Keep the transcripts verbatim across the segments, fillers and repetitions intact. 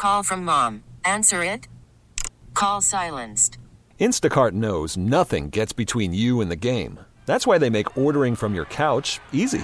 Call from mom. Answer it. Call silenced. Instacart knows nothing gets between you and the game. That's why they make ordering from your couch easy.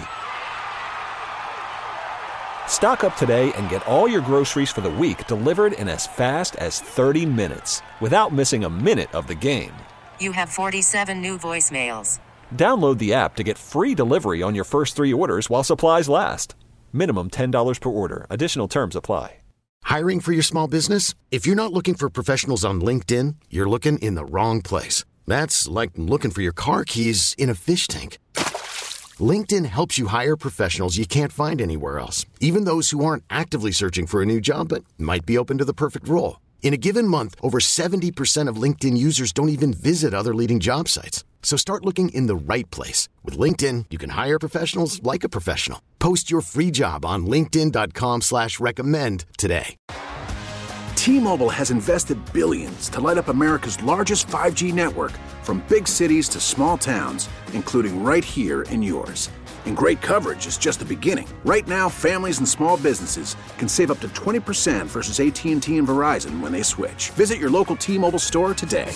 Stock up today and get all your groceries for the week delivered in as fast as thirty minutes without missing a minute of the game. You have forty-seven new voicemails. Download the app to get free delivery on your first three orders while supplies last. Minimum ten dollars per order. Additional terms apply. Hiring for your small business? If you're not looking for professionals on LinkedIn, you're looking in the wrong place. That's like looking for your car keys in a fish tank. LinkedIn helps you hire professionals you can't find anywhere else, even those who aren't actively searching for a new job but might be open to the perfect role. In a given month, over seventy percent of LinkedIn users don't even visit other leading job sites. So start looking in the right place. With LinkedIn, you can hire professionals like a professional. Post your free job on linkedin.com slash recommend today. T-Mobile has invested billions to light up America's largest five G network, from big cities to small towns, including right here in yours. And great coverage is just the beginning. Right now, families and small businesses can save up to twenty percent versus A T and T and Verizon when they switch. Visit your local T-Mobile store today.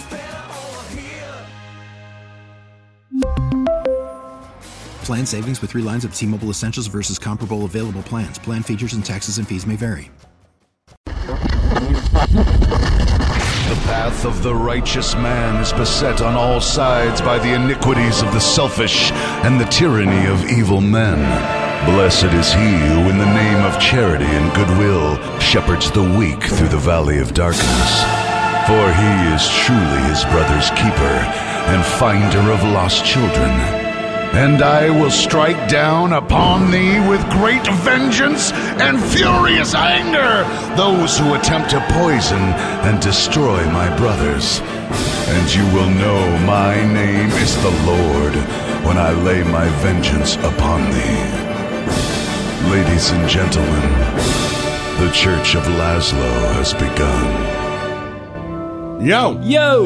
Plan savings with three lines of T-Mobile Essentials versus comparable available plans. Plan features and taxes and fees may vary. The path of the righteous man is beset on all sides by the iniquities of the selfish and the tyranny of evil men. Blessed is he who in the name of charity and goodwill shepherds the weak through the valley of darkness. For he is truly his brother's keeper and finder of lost children. And I will strike down upon thee with great vengeance and furious anger those who attempt to poison and destroy my brothers. And you will know my name is the Lord when I lay my vengeance upon thee. Ladies and gentlemen, the Church of Laszlo has begun. Yo!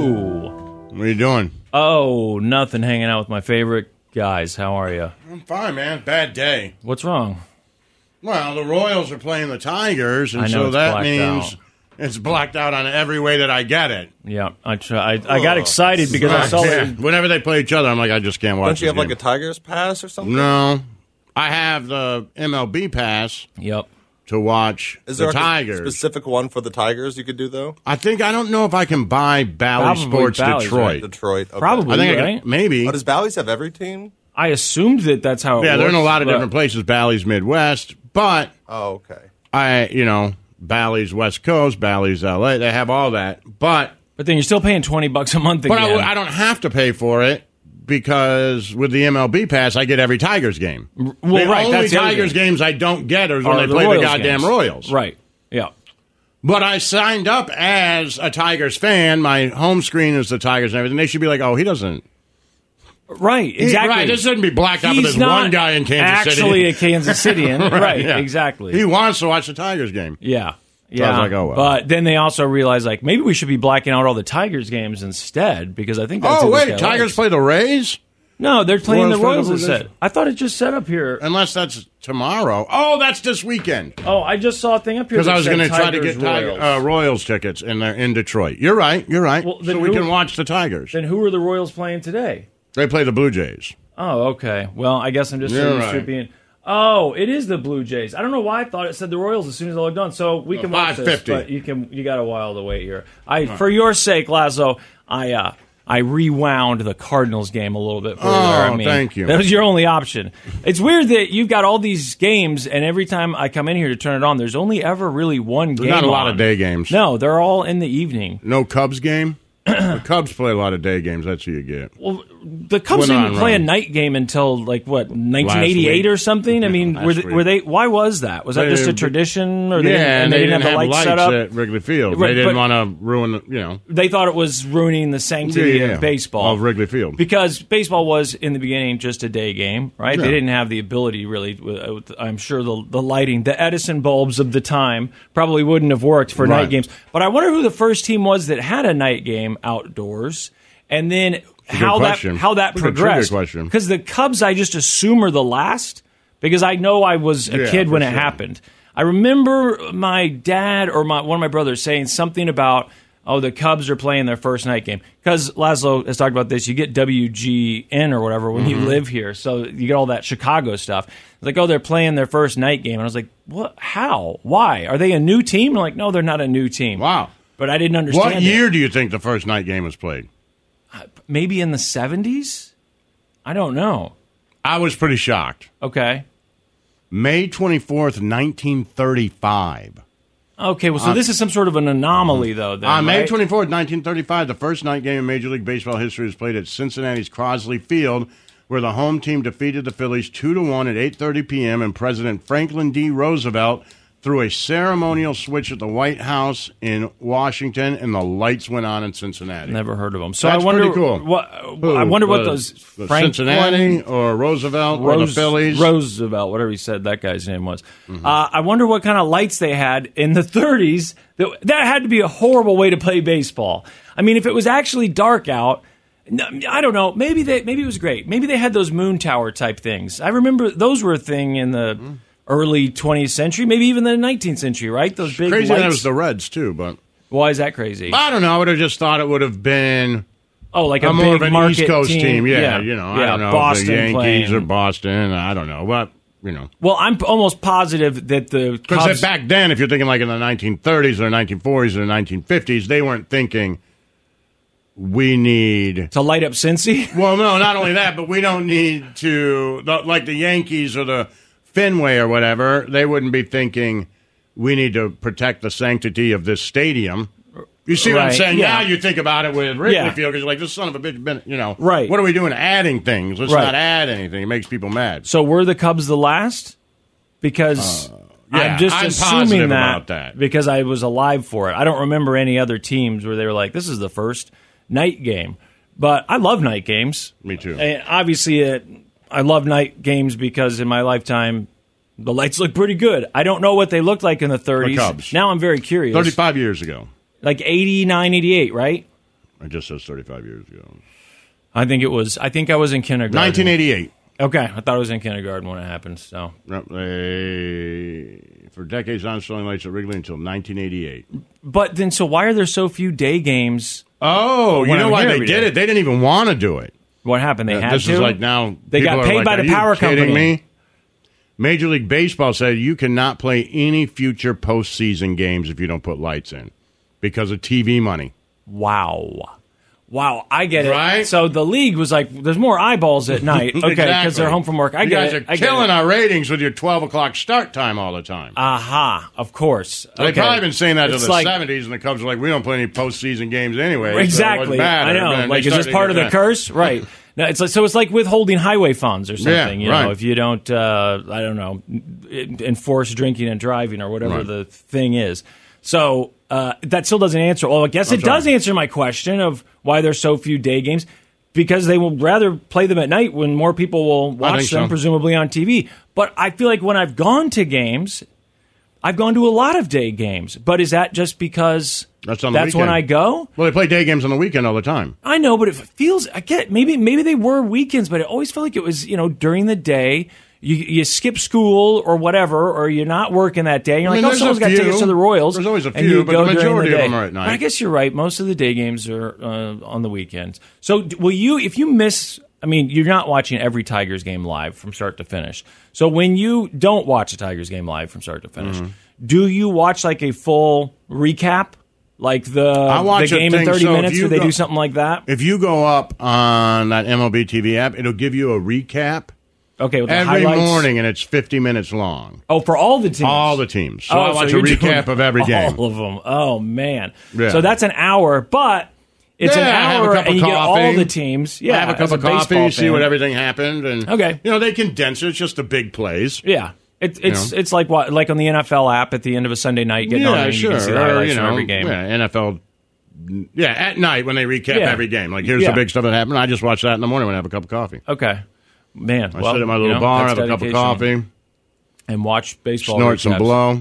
Yo! What are you doing? Oh, nothing. Hanging out with my favorite guys. How are you? I'm fine, man. Bad day. What's wrong? Well, the Royals are playing the Tigers, and I know so it's that blacked means out. it's blacked out on every way that I get it. Yeah, I try, I, I got excited because I saw yeah. it. Whenever they play each other, I'm like, I just can't watch. Don't you have game. like a Tigers pass or something? No, I have the M L B pass. Yep. To watch Is the there Tigers. a specific one for the Tigers you could do though? I think I don't know if I can buy Bally Probably Sports Bally's, Detroit. right? Detroit, okay. Probably. I think right? I can, maybe. Oh, does Bally's have every team? I assumed that that's how it yeah, works. they're in a lot of but- different places. Bally's Midwest, but Oh, okay. I, you know, Bally's West Coast, Bally's L A. They have all that, but But then you're still paying twenty bucks a month again. but I, I don't have to pay for it because with the M L B pass, I get every Tigers game. Well, the right, only that's the other Tigers game. games I don't get are when Are they the play Royals the goddamn games. Royals. Right. Yeah. But I signed up as a Tigers fan. My home screen is the Tigers and everything. They should be like, oh, he doesn't. Right, exactly. Right, this shouldn't be blacked out, but He's there's not one guy in Kansas City. actually a Kansas Cityan. right, right yeah. exactly. He wants to watch the Tigers game. Yeah. So I Yeah, was like, oh, well. But then they also realized, like, maybe we should be blacking out all the Tigers games instead, because I think that's Oh, who this wait, guy Tigers likes. play the Rays? No, they're playing Royals the play the Royals Blue instead. Jays? I thought it just set up here. Unless that's tomorrow. Oh, that's this weekend. Oh, I just saw a thing up here Because that I was said going to try to Tigers, get Tiger, Royals. uh, Royals tickets, and they're in Detroit. You're right, you're right. Well, so then we who- can watch the Tigers. Then who are the Royals playing today? They play the Blue Jays. Oh, okay. Well, I guess I'm just You're saying right. should be in. Oh, it is the Blue Jays. I don't know why I thought it said the Royals as soon as I looked on. So we can watch this, five fifty. but you can you got a while to wait here. I for your sake, Lazo, I uh, I rewound the Cardinals game a little bit for you. Oh, there. I mean, thank you. That was your only option. It's weird that you've got all these games, and every time I come in here to turn it on, there's only ever really one There's game. not a lot on. of day games. No, they're all in the evening. No Cubs game? The Cubs play a lot of day games. That's who you get. Well, the Cubs Went didn't on play run. a night game until like what nineteen eighty-eight week. or something. I mean, Last were they, week. were they? Why was that? Was that They- just a tradition, or they yeah, didn't, and and they, they didn't have the lights, lights set up? at Wrigley Field. Right, they didn't but- want to ruin, the, you know. They thought it was ruining the sanctity Yeah, yeah. of baseball Of Wrigley Field. because baseball was in the beginning just a day game, right? Yeah. They didn't have the ability really. With, with, I'm sure the the lighting, the Edison bulbs of the time probably wouldn't have worked for Right. night games. But I wonder who the first team was that had a night game outdoors. And then how that question. how that That's a trivia progressed. question. Because the Cubs, I just assume, are the last because I know I was a Yeah, kid when for it sure. happened. I remember my dad or my, one of my brothers saying something about, oh, the Cubs are playing their first night game. Because Laszlo has talked about this. You get W G N or whatever when mm-hmm. you live here. So you get all that Chicago stuff. It's like, oh, they're playing their first night game. And I was like, what? How? Why? Are they a new team? I'm like, no, they're not a new team. Wow. But I didn't understand What year it. do you think the first night game was played? Uh, maybe in the seventies? I don't know. I was pretty shocked. Okay. May twenty-fourth, nineteen thirty-five. Okay, well, so uh, this is some sort of an anomaly, though. Then, on May right? twenty-fourth, nineteen thirty-five, the first night game in Major League Baseball history was played at Cincinnati's Crosley Field, where the home team defeated the Phillies two to one at eight thirty p.m., and President Franklin D. Roosevelt threw a ceremonial switch at the White House in Washington, and the lights went on in Cincinnati. Never heard of them. So That's I wonder, pretty cool. What, Who, I wonder what uh, those Franklin, Cincinnati or Roosevelt Rose, or the Phillies. Roosevelt, whatever he said that guy's name was. Mm-hmm. Uh, I wonder what kind of lights they had in the thirties. That, that had to be a horrible way to play baseball. I mean, if it was actually dark out, I don't know. Maybe they, maybe it was great. Maybe they had those moon tower type things. I remember those were a thing in the mm-hmm. early twentieth century, maybe even the nineteenth century, right? Those big crazy lights. That was the Reds, too, but... Why is that crazy? I don't know. I would have just thought it would have been... Oh, like a, a big more of an market East Coast team. team. Yeah, yeah, you know, yeah, I don't know. Boston the Yankees playing. or Boston. I don't know. But, you know. Well, I'm almost positive that the Because Cubs... back then, if you're thinking like in the nineteen thirties or nineteen forties or nineteen fifties, they weren't thinking... We need... To light up Cincy? Well, no, not only that, but we don't need to... Like the Yankees or the Fenway or whatever, they wouldn't be thinking, we need to protect the sanctity of this stadium. You see what right. I'm saying? Yeah. Now you think about it with Wrigley yeah. Field, because you're like, this son of a bitch, been, you know, right. what are we doing adding things? Let's right. not add anything. It makes people mad. So were the Cubs the last? Because... Uh, Yeah, I'm just I'm assuming that, about that because I was alive for it. I don't remember any other teams where they were like, this is the first night game. But I love night games. Me too. And obviously, it, I love night games because in my lifetime, the lights look pretty good. I don't know what they looked like in the thirties. The Cubs. Now I'm very curious. thirty-five years ago. Like eighty-nine, eighty-eight, right? It just says thirty-five years ago. I think it was, I think I was in kindergarten. nineteen eighty-eight. Okay, I thought I was in kindergarten when it happened. So, no, they, for decades, on selling lights at Wrigley until nineteen eighty-eight. But then, so why are there so few day games? Oh, you know I'm why here they every did day? it? They didn't even want to do it. What happened? They Uh, had this to. is like now They people got are paid like, by "Are the you power kidding company." Me? Major League Baseball said you cannot play any future postseason games if you don't put lights in because of T V money. Wow. Wow, I get it. Right? So the league was like, there's more eyeballs at night. Okay, because Exactly. they're home from work. I you get guys it. are I get killing it. our ratings with your twelve o'clock start time all the time. Aha, of course. They've Okay. probably been saying that It's to the like, seventies, and the Cubs are like, we don't play any postseason games anyway. So it exactly. wouldn't matter. I know. And Like, they is this started part of to the get curse? Right. No, it's like, so it's like withholding highway funds or something. Yeah, you right. know, if you don't, uh, I don't know, enforce drinking and driving or whatever Right. the thing is. So uh, that still doesn't answer. Well, I guess I'm it does sorry. answer my question of why there's so few day games. Because they will rather play them at night when more people will watch think them, so. presumably on T V. But I feel like when I've gone to games, I've gone to a lot of day games. But is that just because That's on the that's when weekend. I go? Well, they play day games on the weekend all the time. I know, but it feels I get maybe maybe they were weekends, but it always felt like it was, you know, during the day. You you skip school or whatever, or you're not working that day. And you're I mean, like, oh, there's someone's a got few. tickets to the Royals. There's always a and few, you but go the during majority of day. them are at night. But I guess you're right. Most of the day games are uh, on the weekends. So d- will you, if you miss, I mean, you're not watching every Tigers game live from start to finish. So when you don't watch a Tigers game live from start to finish, Mm-hmm. do you watch like a full recap? Like the, I watch the a game in thing, thirty so if minutes? you Do they go- do something like that? If you go up on that M L B T V app, it'll give you a recap Okay, with the every highlights. morning, and it's fifty minutes long. Oh, for all the teams? All the teams. So Oh, I watch so a you're recap doing of every game. All of them. Oh, man. Yeah. So that's an hour, but it's Yeah, an have a hour cup of and you get all coffee. the teams. Yeah, have a cup as of baseball coffee, see fan. what everything happened, and Okay. you know they condense it. It's just the big plays. Yeah. It, it's know. it's like what like on the N F L app at the end of a Sunday night, getting yeah, on there and sure. you can see the Or, highlights you know, from every game. Yeah, N F L. Yeah, at night when they recap Yeah. every game. Like, here's Yeah. the big stuff that happened. I just watch that in the morning when I have a cup of coffee. Okay. Man, I well, sit at my you little know, bar, that's have a cup of dedication. coffee, And watch baseball snort some recaps. blow.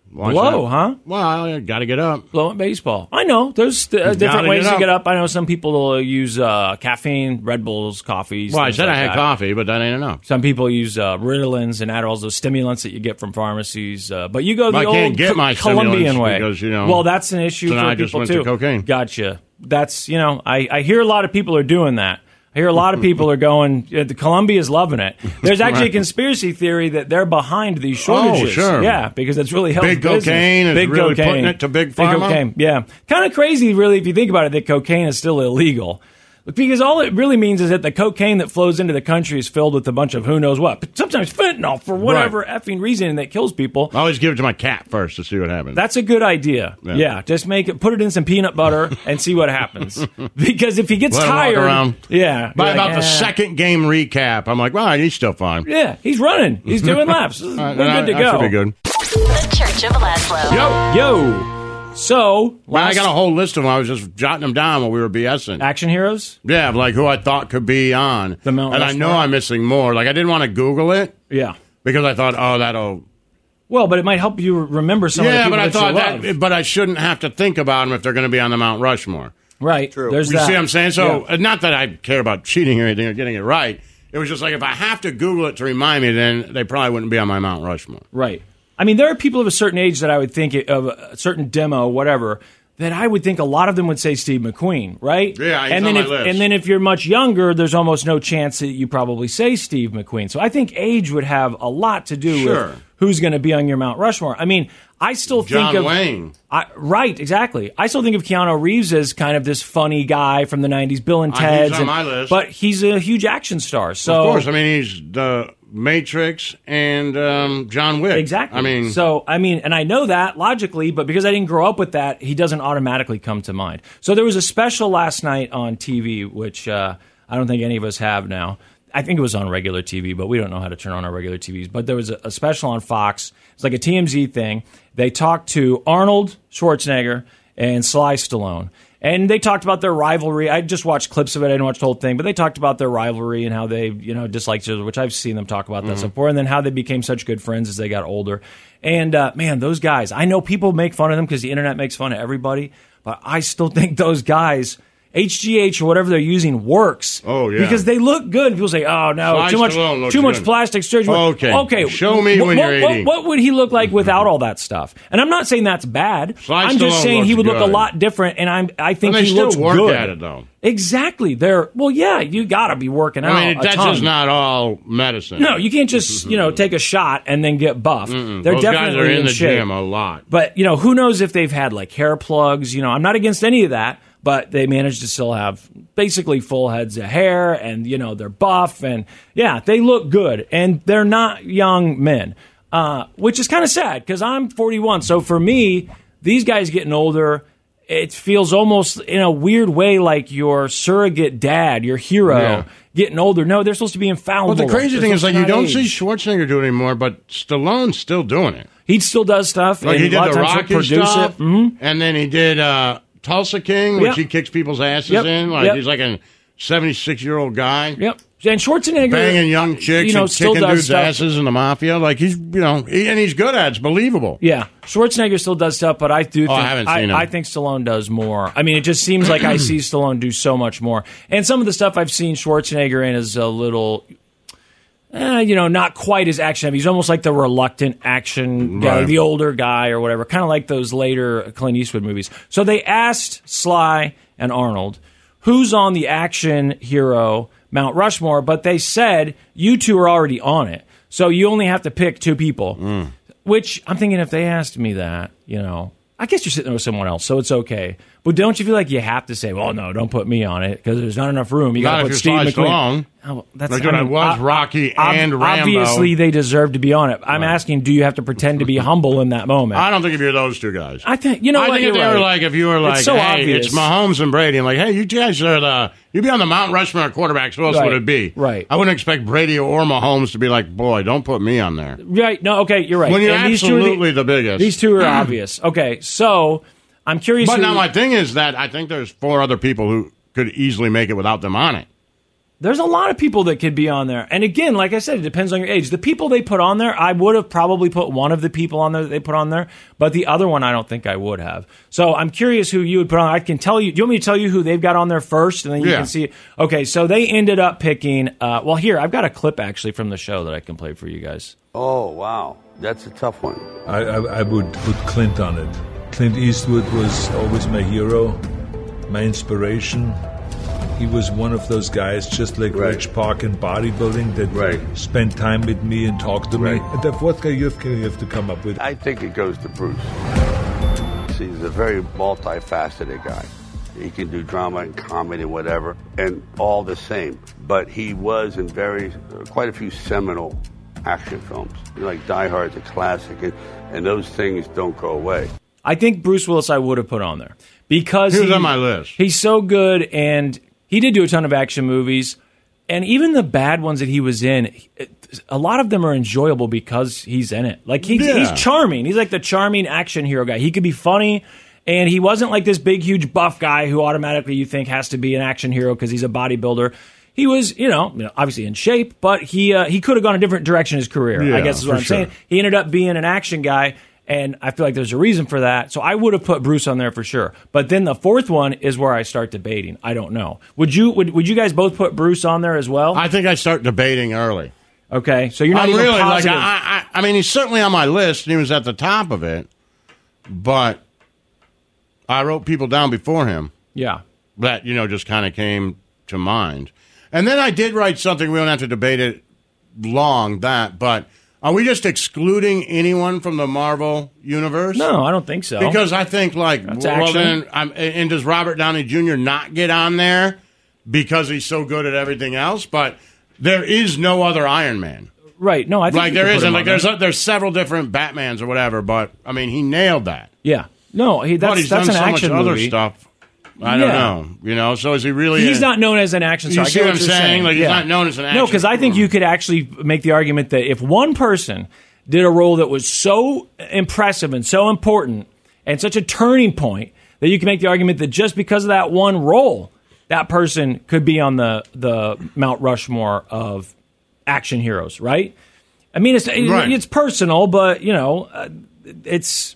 Watch Blow, that. huh? Well, I got to get up. Blow at baseball. I know. There's uh, different ways get to up. get up. I know some people will use uh, caffeine, Red Bulls, coffees. Well, I things said like I had that. coffee, but that ain't enough. Some people use uh, Ritalins and Adderalls, those stimulants that you get from pharmacies. Uh, but you go the Well, I old can't get Co- my Colombian stimulants way. because, you know, well, that's an issue so for now I people just went too. to cocaine. Gotcha. That's, you know, I, I hear a lot of people are doing that. I hear a lot of people are going, uh, the Colombia's loving it. There's actually Right. a conspiracy theory that they're behind these shortages. Oh, sure. Yeah, because it's really helped Big business. cocaine is Big really cocaine. putting it to big Big pharma? cocaine, yeah. Kind of crazy, really, if you think about it, that cocaine is still illegal. Because all it really means is that the cocaine that flows into the country is filled with a bunch of who knows what. But sometimes fentanyl for whatever Right. effing reason that kills people. I always give it to my cat first to see what happens. That's a good idea. Yeah. Yeah. just make it, put it in some peanut butter and see what happens. Because if he gets Let him walk tired, around. yeah, By you're about like, the eh. second game recap, I'm like, well, he's still fine. Yeah, he's running. He's doing laps. We're Uh, good that- to that go. should be good. The Church of Laszlo. Yo, Yo, so well, I last- got a whole list of them. I was just jotting them down while we were BSing. action heroes. Yeah, like who I thought could be on. The Mount and I know Rushmore? I'm missing more. Like I didn't want to Google it Yeah. because I thought, oh, that'll. Well, but it might help you remember some of the Yeah, people but I that thought you love. that. But I shouldn't have to think about them if they're going to be on the Mount Rushmore. Right. True. There's You that. see what I'm saying? So, Yeah. uh, not that I care about cheating or anything or getting it right. It was just like if I have to Google it to remind me, then they probably wouldn't be on my Mount Rushmore. Right. I mean, there are people of a certain age that I would think of a certain demo, whatever, that I would think a lot of them would say Steve McQueen, right? Yeah, he's and on then my if, list. And then if you're much younger, there's almost no chance that you probably say Steve McQueen. So I think age would have a lot to do Sure. with who's going to be on your Mount Rushmore. I mean, I still John think of Wayne. I, right, exactly. I still think of Keanu Reeves as kind of this funny guy from the nineties, Bill and Uh, he's Ted's. on and- my list. But he's a huge action star. So Of course, I mean he's the Matrix and um, John Wick. Exactly. I mean, so I mean, and I know that logically, but because I didn't grow up with that, he doesn't automatically come to mind. So there was a special last night on T V, which uh, I don't think any of us have now. I think it was on regular T V, but we don't know how to turn on our regular T Vs. But there was a, a special on Fox. It's like a T M Z thing. They talked to Arnold Schwarzenegger and Sly Stallone. And they talked about their rivalry. I just watched clips of it. I didn't watch the whole thing, but they talked about their rivalry and how they, you know, disliked each other, which I've seen them talk about that Mm-hmm. stuff before, and then how they became such good friends as they got older. And uh, man, those guys, I know people make fun of them because the internet makes fun of everybody, but I still think those guys, H G H or whatever they're using, works. Oh, yeah. Because they look good. People say, "Oh no, Sly too much, Stallone looks too much good. plastic surgery." Okay. okay. Show me Wh- when what, you're what- eighty. What would he look like without all that stuff? And I'm not saying that's bad. Sly I'm just Stallone saying he looks would look a good. lot different. And I'm, I think And they he still looks work good at it, though. Exactly. They're well, yeah. You got to be working out. I mean, a that's ton. just not all medicine. No, you can't just you know take a shot and then get buff. Mm-mm. They're Those guys definitely are in, the shape. gym a lot. But you know, who knows if they've had like hair plugs? You know, I'm not against any of that, but they managed to still have basically full heads of hair, and you know they're buff, and yeah, they look good, and they're not young men, uh, which is kind of sad because I'm forty-one. So for me, these guys getting older, it feels almost in a weird way like your surrogate dad, your hero, Yeah. getting older. No, they're supposed to be infallible. Well, the crazy They're thing is, supposed like, to you not don't see age. Schwarzenegger do it anymore, but Stallone's still doing it. He still does stuff. Like, and he did a lot the of times he'll Rocky produce stuff, it. Mhm. and then he did uh, Tulsa King, which Yep. he kicks people's asses Yep. in. Like, Yep. he's like a seventy-six-year-old guy. Yep. And Schwarzenegger, Banging young chicks you know, and still kicking does dudes' stuff. asses in the mafia. Like, he's, you know, he, and he's good at it. It's believable. Yeah, Schwarzenegger still does stuff, but I do. Oh, I think, haven't I, seen him. I think Stallone does more. I mean, it just seems like I see Stallone do so much more. And some of the stuff I've seen Schwarzenegger in is a little, eh, you know, not quite as action heavy. He's almost like the reluctant action guy, Right. the older guy or whatever, kind of like those later Clint Eastwood movies. So they asked Sly and Arnold, who's on the action hero Mount Rushmore, but they said you two are already on it. So you only have to pick two people. Mm. Which I'm thinking if they asked me that, you know, I guess you're sitting there with someone else, so it's okay. But don't you feel like you have to say, well, no, don't put me on it because there's not enough room. You got Not to if put you're Steve Sly McQueen. Stallone. Oh, that's, Like when I was Rocky ob- and Rambo. Obviously, they deserve to be on it. I'm asking, do you have to pretend to be humble in that moment? I don't think if you're those two guys. I think, you know I what, think if you're they were right. like, if you were It's like, so hey, obvious. it's Mahomes and Brady, and like, hey, you guys are the, you'd be on the Mount Rushmore of quarterbacks. Who else Right, would it be? right. I wouldn't expect Brady or Mahomes to be like, boy, don't put me on there. Right, no, okay, you're right. When you're And these two are absolutely the biggest. These two are obvious. Okay, so I'm curious. But who- now my thing is that I think there's four other people who could easily make it without them on it. There's a lot of people that could be on there. And again, like I said, it depends on your age. The people they put on there, I would have probably put one of the people on there that they put on there, but the other one I don't think I would have. So I'm curious who you would put on. I can tell you. Do you want me to tell you who they've got on there first? And then you yeah. can see. Okay, so they ended up picking, uh, well, here, I've got a clip actually from the show that I can play for you guys. Oh, wow. That's a tough one. I, I, I would put Clint on it. Clint Eastwood was always my hero, my inspiration. He was one of those guys, just like right. Rich Park in bodybuilding, that right. spent time with me and talked to right. me. And the fourth guy you have, you have to come up with. I think it goes to Bruce. He's a very multifaceted guy. He can do drama and comedy and whatever, and all the same. But he was in very, uh, quite a few seminal action films. You know, like Die Hard's a classic, and, and those things don't go away. I think Bruce Willis I would have put on there. Because he was he, on my list. He's so good, and he did do a ton of action movies. And even the bad ones that he was in, a lot of them are enjoyable because he's in it. Like, he's, yeah. he's charming. He's like the charming action hero guy. He could be funny, and he wasn't like this big, huge buff guy who automatically you think has to be an action hero because he's a bodybuilder. He was, you know, you know obviously in shape, but he uh, he could have gone a different direction in his career, yeah, I guess is what I'm sure. saying. He ended up being an action guy. And I feel like there's a reason for that. So I would have put Bruce on there for sure. But then the fourth one is where I start debating. I don't know. Would you would, would you guys both put Bruce on there as well? I think I start debating early. Okay. So you're not I'm even really positive. like I, I I mean he's certainly on my list and he was at the top of it. But I wrote people down before him. Yeah. That, you know, just kind of came to mind. And then I did write something, we don't have to debate it long, that, but are we just excluding anyone from the Marvel universe? No, I don't think so. Because I think, like, That's well, action. then, I'm, and does Robert Downey Junior not get on there because he's so good at everything else? But there is no other Iron Man. Right. No, I think like there isn't. Like there's a, there's several different Batmans or whatever. But I mean, he nailed that. Yeah. No, he, that's but he's that's done an so action much other movie. stuff. I Yeah. don't know. You know, so is he really? He's a, not known as an action star. You I see get what I'm you're saying? Like he's Yeah. not known as an action. No, because I think you could actually make the argument that if one person did a role that was so impressive and so important and such a turning point that you can make the argument that just because of that one role, that person could be on the the Mount Rushmore of action heroes, right? I mean, it's Right. it's personal, but you know, uh, it's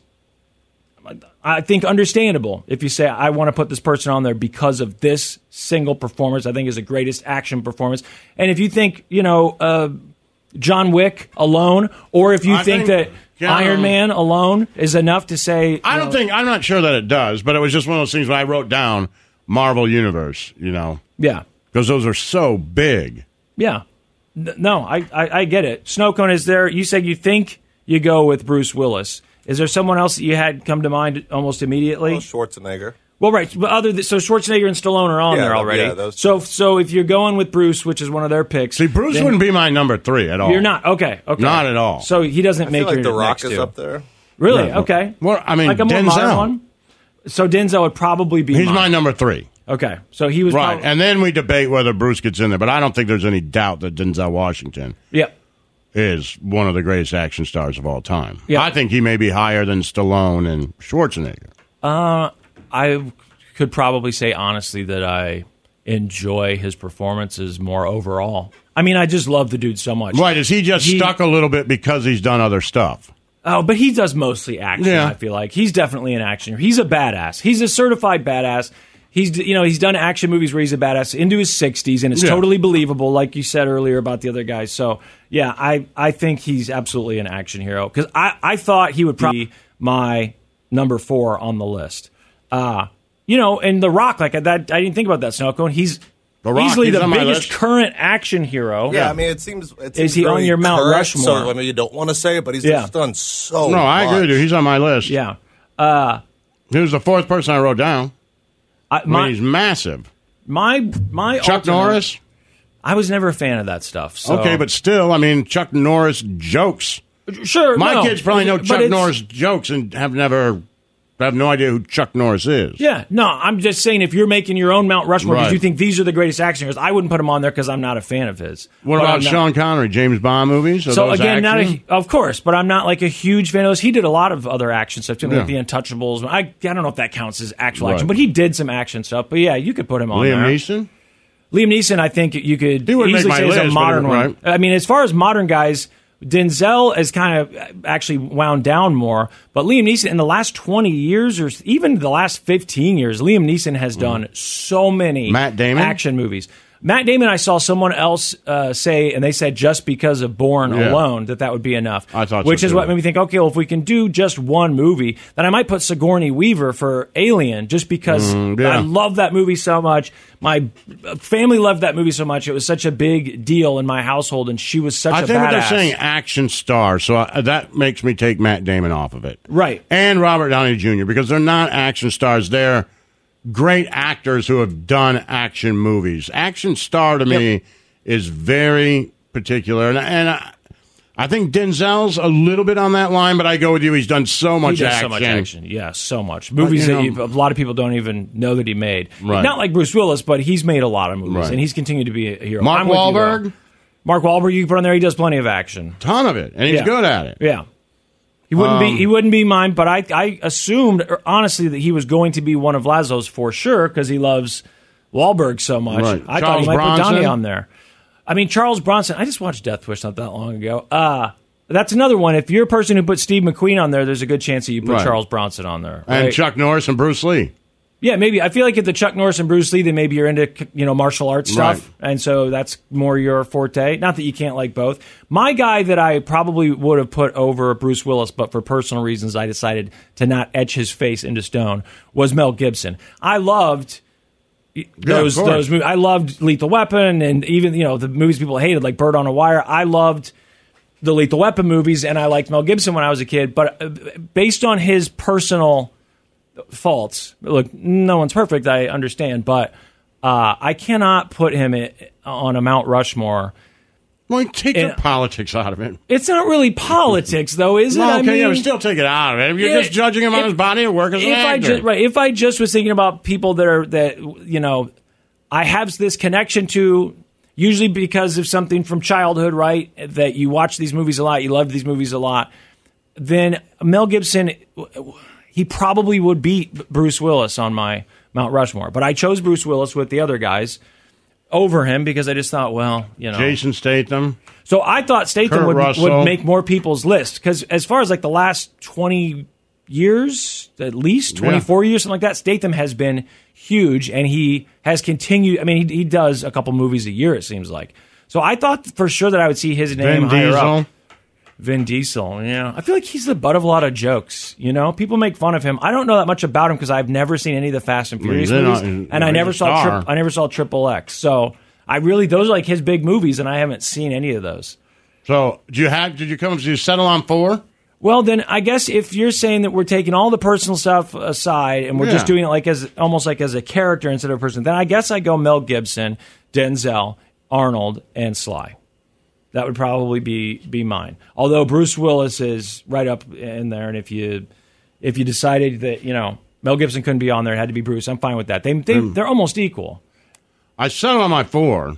I think understandable if you say I want to put this person on there because of this single performance. I think is the greatest action performance, and if you think you know. Uh, John Wick alone, or if you I think, think that yeah, Iron Man alone is enough to say... I don't know, think, I'm not sure that it does, but it was just one of those things when I wrote down Marvel Universe, you know. Yeah. Because those are so big. Yeah. N- No, I, I, I get it. Snowcone, is there... You said you think you go with Bruce Willis. Is there someone else that you had come to mind almost immediately? Oh, Schwarzenegger. Well, right, but other than, so Schwarzenegger and Stallone are on Yeah, there th- already. yeah, those so, so if you're going with Bruce, which is one of their picks, See, Bruce then wouldn't be my number three at all. You're not okay. Okay, Not at all. So he doesn't I make feel like your The Rock next is two. up there. Really? Yeah. Okay. Well, I mean, like a more modern Denzel. one. So Denzel would probably be. He's mine. my number three. Okay, so he was Right, prob- and then we debate whether Bruce gets in there, but I don't think there's any doubt that Denzel Washington Yep. is one of the greatest action stars of all time. Yeah. I think he may be higher than Stallone and Schwarzenegger. Uh, I could probably say honestly that I enjoy his performances more overall. I mean, I just love the dude so much. Right, is he just He- stuck a little bit because he's done other stuff? Oh, but he does mostly action. Yeah. I feel like he's definitely an action. He's a badass. He's a certified badass. He's you know he's done action movies where he's a badass into his sixties, and it's Yeah. totally believable, like you said earlier about the other guys. So yeah, I I think he's absolutely an action hero because I I thought he would probably be my number four on the list. Uh you know, and The Rock, like that, I didn't think about that. Snowcone. He's The Rock, easily he's the on my biggest list. current action hero. Yeah, I mean, it seems. It Is seems he on very your Mount current, Rushmore? So I mean, you don't want to say it, but he's Yeah. just done so. No, I much. agree with you. He's on my list. Yeah. Uh, He was the fourth person I wrote down. I, I mean, my he's massive. my my Chuck alternate- Norris? I was never a fan of that stuff. So. Okay, but still, I mean, Chuck Norris jokes. Sure, My no. kids probably know But Chuck it's- Norris jokes and have never, have no idea who Chuck Norris is. Yeah, no, I'm just saying if you're making your own Mount Rushmore because Right. you think these are the greatest action heroes, I wouldn't put him on there because I'm not a fan of his. What But about I'm not- Sean Connery, James Bond movies? Are So those again, not action? a, of course, but I'm not like a huge fan of those. He did a lot of other action stuff too, like Yeah. the Untouchables. I I don't know if that counts as actual Right. action, but he did some action stuff. But yeah, you could put him on Liam there. Neeson? Liam Neeson, I think you could He wouldn't easily make my say is a list, modern but- one. right. I mean, as far as modern guys, Denzel has kind of actually wound down more, but Liam Neeson in the last twenty years or even the last fifteen years, Liam Neeson has done so many Matt Damon? action movies. Matt Damon, I saw someone else uh, say, and they said just because of Bourne Yeah. alone, that that would be enough. I thought so, Which is too. what made me think, okay, well, if we can do just one movie, then I might put Sigourney Weaver for Alien, just because Mm, yeah. I love that movie so much. My family loved that movie so much. It was such a big deal in my household, and she was such I a think badass. what they're saying action star, so I, that makes me take Matt Damon off of it. Right. And Robert Downey Junior because they're not action stars. They're great actors who have done action movies. Action star to me Yep. is very particular, and, and I, I think Denzel's a little bit on that line, but I go with you. He's done so much he does action. so much action. Yeah, so much. Movies you that know- you, a lot of people don't even know that he made. Right. Not like Bruce Willis, but he's made a lot of movies, Right. and he's continued to be a hero. Mark I'm with you, Wahlberg? though. Mark Wahlberg, you can put on there. He does plenty of action. Ton of it, and he's Yeah. good at it. Yeah. He wouldn't Um, be. He wouldn't be mine, but I, I assumed er, honestly that he was going to be one of Laszlo's for sure because he loves Wahlberg so much. Right. I Charles thought he might Bronson? put Donnie on there. I mean, Charles Bronson. I just watched Death Wish not that long ago. Uh that's another one. If you're a person who put Steve McQueen on there, there's a good chance that you put Right. Charles Bronson on there. And right? Chuck Norris and Bruce Lee. Yeah, maybe. I feel like at the Chuck Norris and Bruce Lee, then maybe you're into, you know, martial arts stuff. Right. And so that's more your forte. Not that you can't like both. My guy that I probably would have put over Bruce Willis, but for personal reasons, I decided to not etch his face into stone, was Mel Gibson. I loved those, of course. those movies. I loved Lethal Weapon and even, you know, the movies people hated, like Bird on a Wire. I loved the Lethal Weapon movies, and I liked Mel Gibson when I was a kid. But uh, based on his personal faults. Look, no one's perfect, I understand, but uh, I cannot put him i- on a Mount Rushmore. Well, take the And- politics out of it. It's not really politics, though, is it? No, I okay, mean, yeah, but still take it out of it. If you're Yeah, just judging him on if- his body of work as an if I actor. just right, if I just was thinking about people that are that you know, I have this connection to. Usually because of something from childhood, right? That you watch these movies a lot, you love these movies a lot. Then Mel Gibson, he probably would beat Bruce Willis on my Mount Rushmore. But I chose Bruce Willis with the other guys over him because I just thought, well, you know. Jason Statham. So I thought Statham Kurt would, Russell. would make more people's list because as far as like the last twenty years, at least twenty-four years, something like that, Statham has been huge and he has continued. I mean, he, he does a couple movies a year, it seems like. So I thought for sure that I would see his name Vin higher Diesel. up. Vin Diesel, yeah. I feel like he's the butt of a lot of jokes, you know? People make fun of him. I don't know that much about him because I've never seen any of the Fast and Furious He's in movies, a- and I he's never a saw star. tri- I never saw Triple X. So I really, those are like his big movies, and I haven't seen any of those. So, did you have? Did you come? Did you settle on four? Well, then I guess if you're saying that we're taking all the personal stuff aside and we're Yeah. just doing it like as almost like as a character instead of a person, then I guess I go Mel Gibson, Denzel, Arnold, and Sly. That would probably be be mine. Although Bruce Willis is right up in there, and if you if you decided that you know Mel Gibson couldn't be on there, it had to be Bruce. I'm fine with that. They they Mm. they're almost equal. I settled on my four.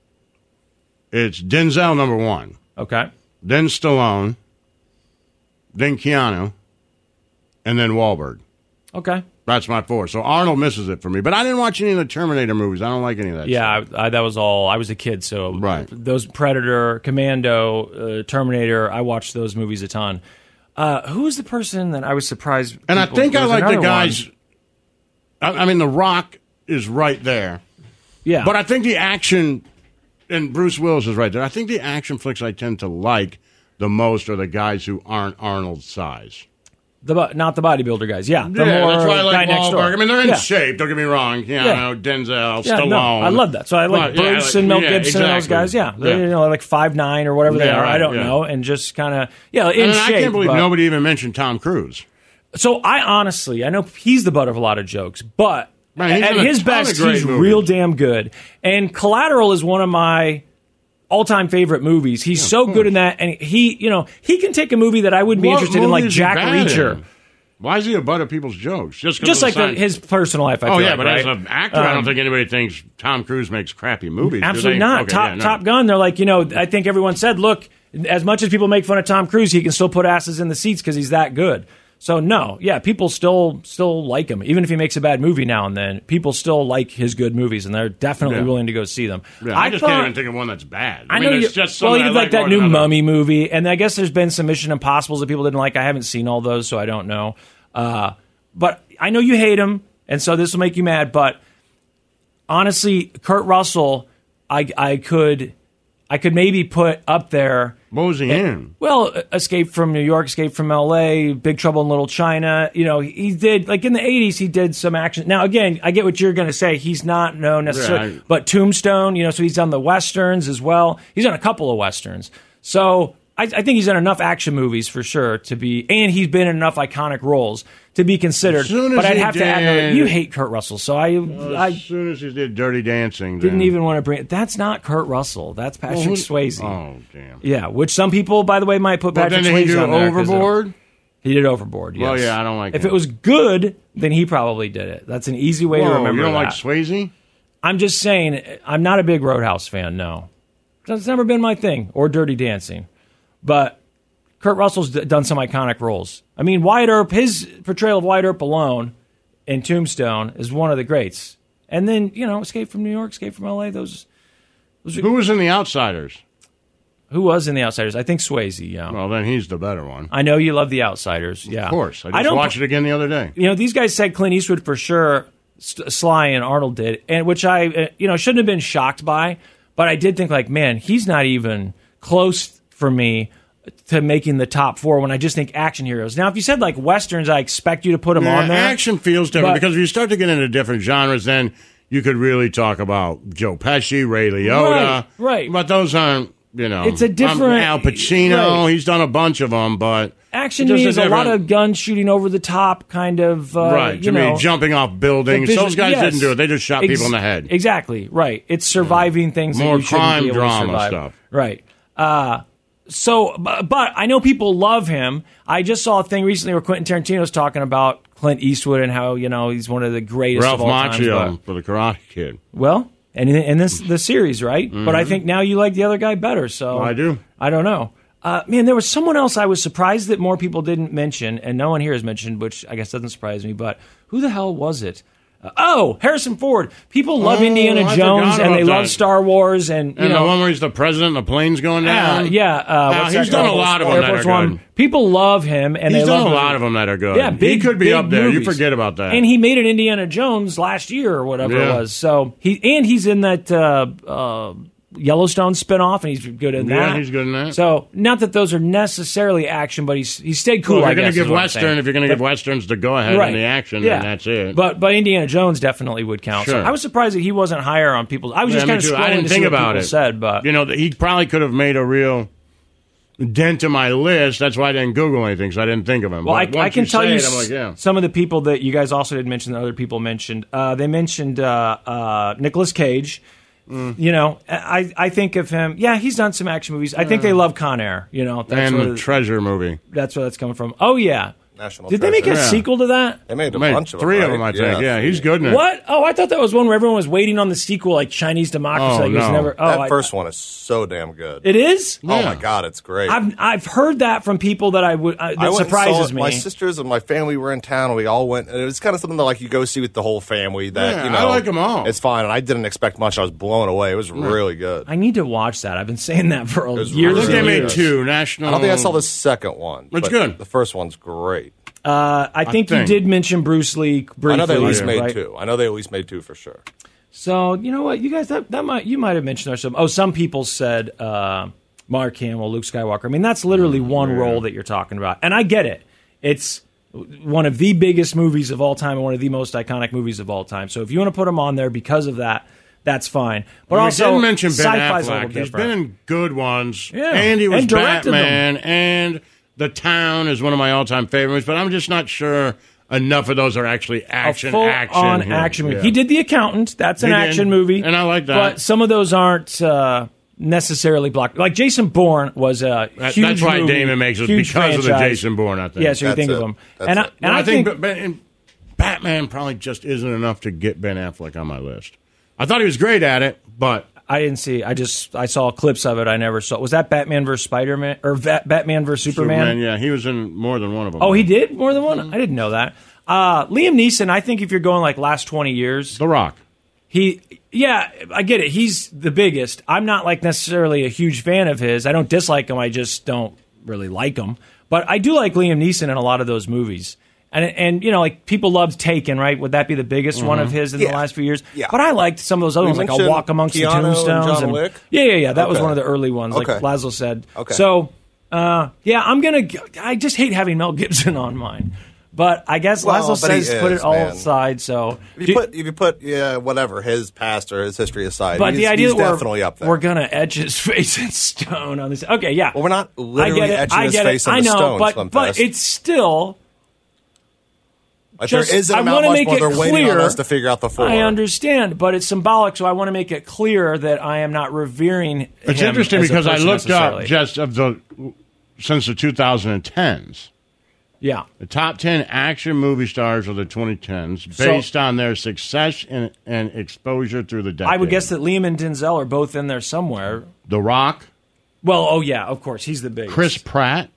It's Denzel number one, Okay. then Stallone, then Keanu, and then Wahlberg. Okay. That's my four. So Arnold misses it for me. But I didn't watch any of the Terminator movies. I don't like any of that. Yeah, I, I, that was all. I was a kid, so Right. those Predator, Commando, uh, Terminator. I watched those movies a ton. Uh, who was the person that I was surprised? And I people- think there I was like the another guys. one. I, I mean, The Rock is right there. Yeah, But I think the action, and Bruce Willis is right there. I think the action flicks I tend to like the most are the guys who aren't Arnold's size. the bo- not the bodybuilder guys. Yeah, the yeah, more that's why I guy like next door. Wahlberg. I mean, they're in yeah. shape. Don't get me wrong. You Yeah. know, Denzel, Yeah, Stallone. no, I love that. So I like Well, yeah, Bruce like- and Mel yeah, Gibson and those exactly. guys. Yeah, they're Yeah. you know like five nine or whatever they Yeah, are. I right, don't yeah. know, and just kind of yeah in And shape. I can't believe but- nobody even mentioned Tom Cruise. So I honestly, I know he's the butt of a lot of jokes, but Man, he's at in a his ton best, of great he's movies. real damn good. And Collateral is one of my all-time favorite movies. He's so good in that, and he, you know, he can take a movie that I would be What interested in, movie like is he Jack bad Reacher. in? Why is he a butt of people's jokes? Just 'cause Just of like the the, sign- his personal life. I Oh feel yeah, like, but right? as an actor, I don't Um, think anybody thinks Tom Cruise makes crappy movies. do Absolutely they? not. Okay, Top yeah, no. Top Gun. They're like, you know, I think everyone said, look, as much as people make fun of Tom Cruise, he can still put asses in the seats because he's that good. So no, yeah, people still still like him, even if he makes a bad movie now and then. People still like his good movies, and they're definitely Yeah. willing to go see them. Yeah, I, I just thought, can't even think of one that's bad. I, I mean, know you. it's just some Well, that you I like, like that more new than others. Mummy movie, and I guess there's been some Mission Impossibles that people didn't like. I haven't seen all those, so I don't know. Uh, but I know you hate him, and so this will make you mad. But honestly, Kurt Russell, I I could I could maybe put up there. What was he in? Well, Escape from New York, Escape from L A, Big Trouble in Little China. You know, he did, like in the eighties, he did some action. Now, again, I get what you're going to say. He's not known necessarily, Yeah, I- but Tombstone, you know, so he's done the Westerns as well. He's done a couple of Westerns. So I, I think he's done enough action movies for sure to be, and he's been in enough iconic roles to be considered. As soon as But I'd he have to add, did- you hate Kurt Russell, so I, Well, I as soon as he did Dirty Dancing, didn't then- even want to bring it. That's not Kurt Russell. That's Patrick Well, who- Swayze. Oh, damn. Yeah, which some people, by the way, might put Well, Patrick then did he Swayze do on there 'cause of- Overboard? He did Overboard, yes. Well, yeah, I don't like If him. it was good, then he probably did it. That's an easy way to Whoa, remember you don't that. like Swayze? I'm just saying, I'm not a big Roadhouse fan, no. That's never been my thing, or Dirty Dancing. But Kurt Russell's d- done some iconic roles. I mean, Wyatt Earp, his portrayal of Wyatt Earp alone in Tombstone is one of the greats. And then, you know, Escape from New York, Escape from L A, those... those are, Who was in The Outsiders? Who was in The Outsiders? I think Swayze, yeah. Well, then he's the better one. I know you love The Outsiders, yeah. Of course. I I just don't watched put- it again the other day. You know, these guys said Clint Eastwood for sure, S- Sly and Arnold did, and which I, uh, you know, shouldn't have been shocked by, but I did think, like, man, he's not even close for me to making the top four when I just think action heroes. Now, if you said, like, Westerns, I expect you to put them Yeah, on there. action feels different But- because if you start to get into different genres, then you could really talk about Joe Pesci, Ray Liotta. Right, right. But those aren't, you know. It's a different- um, Al Pacino, right. he's done a bunch of them, but. Action just means a, lot different- of guns shooting over the top, kind of. Uh, right, you to know, me, jumping off buildings. the vision- Those guys yes. didn't do it. They just shot Ex- people in the head. Exactly, right. It's surviving things More that you shouldn't crime be able drama to survive. stuff. Right. Uh, so, but, but I know people love him. I just saw a thing recently where Quentin Tarantino was talking about Clint Eastwood and how, you know, he's one of the greatest Ralph of all times. Macchio but- for the Karate Kid. Well, and in, in this the series, right? But I Mhm. think now you like the other guy better. So I do. I don't know. Uh, man, there was someone else I was surprised that more people didn't mention, and no one here has mentioned, which I guess doesn't surprise me. But who the hell was it? Uh, oh, Harrison Ford. People love Oh, Indiana I Jones, forgot and they about love that. Star Wars, and you And know the one where he's the president and the plane's going yeah, down. yeah. Uh, Now, what's he's that done a called? lot of Air them that Force are One. good. People love him, and He's they done love a the- lot of them that are good. Yeah, big, he could be big up there. You movies. forget about that. And he made an Indiana Jones last year or whatever Yeah. it was. So he and he's in that uh, uh, Yellowstone spinoff, and he's good in Yeah, that. he's good in that. So not that those are necessarily action, but he's he stayed cool. Well, if I you're going guess, to give is what I'm Western, saying. if you're going to But- give Westerns the go ahead Right. in the action, Yeah. then that's it. But but Indiana Jones definitely would count. So Sure. I was surprised that he wasn't higher on people. I was Yeah, just me kind of too. scrolling I didn't to think see what about people it. said, but you know, he probably could have made a real dent in my list. That's why I didn't Google anything, so I didn't think of him. Well, I, But I once can tell say you it, I'm like, yeah. some of the people that you guys also did mention that other people mentioned. Uh, they mentioned uh, uh, Nicolas Cage. Mm. You know, I I think of him. Yeah, he's done some action movies. I think they love Con Air. You know, that's and where the Treasure movie. that's where that's coming from. Oh yeah, National did they make a Treasure. Yeah. sequel to that? They made a Made bunch of three them, of them, I right? think. Yeah, he's good in it. What? Oh, I thought that was one where everyone was waiting on the sequel, like Chinese Democracy. Oh, like it was no. never. Oh, that I- first one is so damn good. It is. Oh Yeah. my god, it's great. I've I've heard that from people that I would uh, that I went and saw surprises it. me. My sisters and my family were in town, and we all went. And it was kind of something that like you go see with the whole family. That Yeah, you know, I like 'em all. It's fine, and I didn't expect much. I was blown away. It was really good. I need to watch that. I've been saying that for was years. I think really they and made years. two. National. I don't think I saw the second one. It's but good. The first one's great. Uh, I think you think. did mention Bruce Lee briefly. I know they at least here, made right? two. I know they at least made two for sure. So you know what, you guys, that, that might you might have mentioned there some. Oh, some people said uh, Mark Hamill, Luke Skywalker. I mean, that's literally one role that you're talking about, and I get it. It's one of the biggest movies of all time and one of the most iconic movies of all time. So if you want to put him on there because of that, that's fine. But we also, didn't mention Ben sci-fi's a little Affleck. He's different. been in good ones. Yeah. And he was And directed Batman. And The Town is one of my all-time favorites. But I'm just not sure enough of those are actually action. a full action on here. action movie. Yeah. He did The Accountant. That's an He did. action movie, And I like that. But some of those aren't uh, necessarily blocked. Like Jason Bourne was a That- huge that's why movie, Damon makes it huge because of the franchise. Jason Bourne, I think. Yeah, so you That's think of it. him, That's and I, it. and Well, I, I think, think, but, but, and Batman probably just isn't enough to get Ben Affleck on my list. I thought he was great at it, but I didn't see. I just I saw clips of it. I never saw. Was that Batman versus Spider Man or Va- Batman versus Superman? Superman? Yeah, he was in more than one of them. Oh, he did more than one. I didn't know that. Uh, Liam Neeson. I think if you're going like last twenty years, The Rock. He, yeah, I get it. He's the biggest. I'm not like necessarily a huge fan of his. I don't dislike him. I just don't really like him. But I do like Liam Neeson in a lot of those movies. And, and you know, like people loved Taken, right? Would that be the biggest Mm-hmm. one of his in Yeah. the last few years? Yeah. But I liked some of those other We ones, like A mentioned Walk Amongst Keanu the and Tombstones. John Wick? yeah, yeah, yeah. That was Okay. one of the early ones, like Okay. Laszlo said. Okay. So, uh, yeah, I'm going to, I just hate having Mel Gibson on mine. But I guess Well, Laszlo but he says put is, it all man. aside. So, If Do- you put if you put yeah, whatever his past or his history aside, But he's, the idea he's that we're, definitely up there. we're gonna etch his face in stone on this. Okay, yeah. Well, we're not literally I get it. etching I his get face it. I into know, stone, but Slim but Fast. it's still. Like, just, there is an I amount wanna much make more it they're clear. waiting on us to figure out the four. I understand, but it's symbolic, so I want to make it clear that I am not revering. It's him interesting as a because I person looked up necessarily. just of the since the twenty tens. Yeah. The top ten action movie stars of the twenty tens So- based on their success and, and exposure through the decade. I would guess that Liam and Denzel are both in there somewhere. The Rock, Well, oh yeah, of course, he's the biggest. Chris Pratt,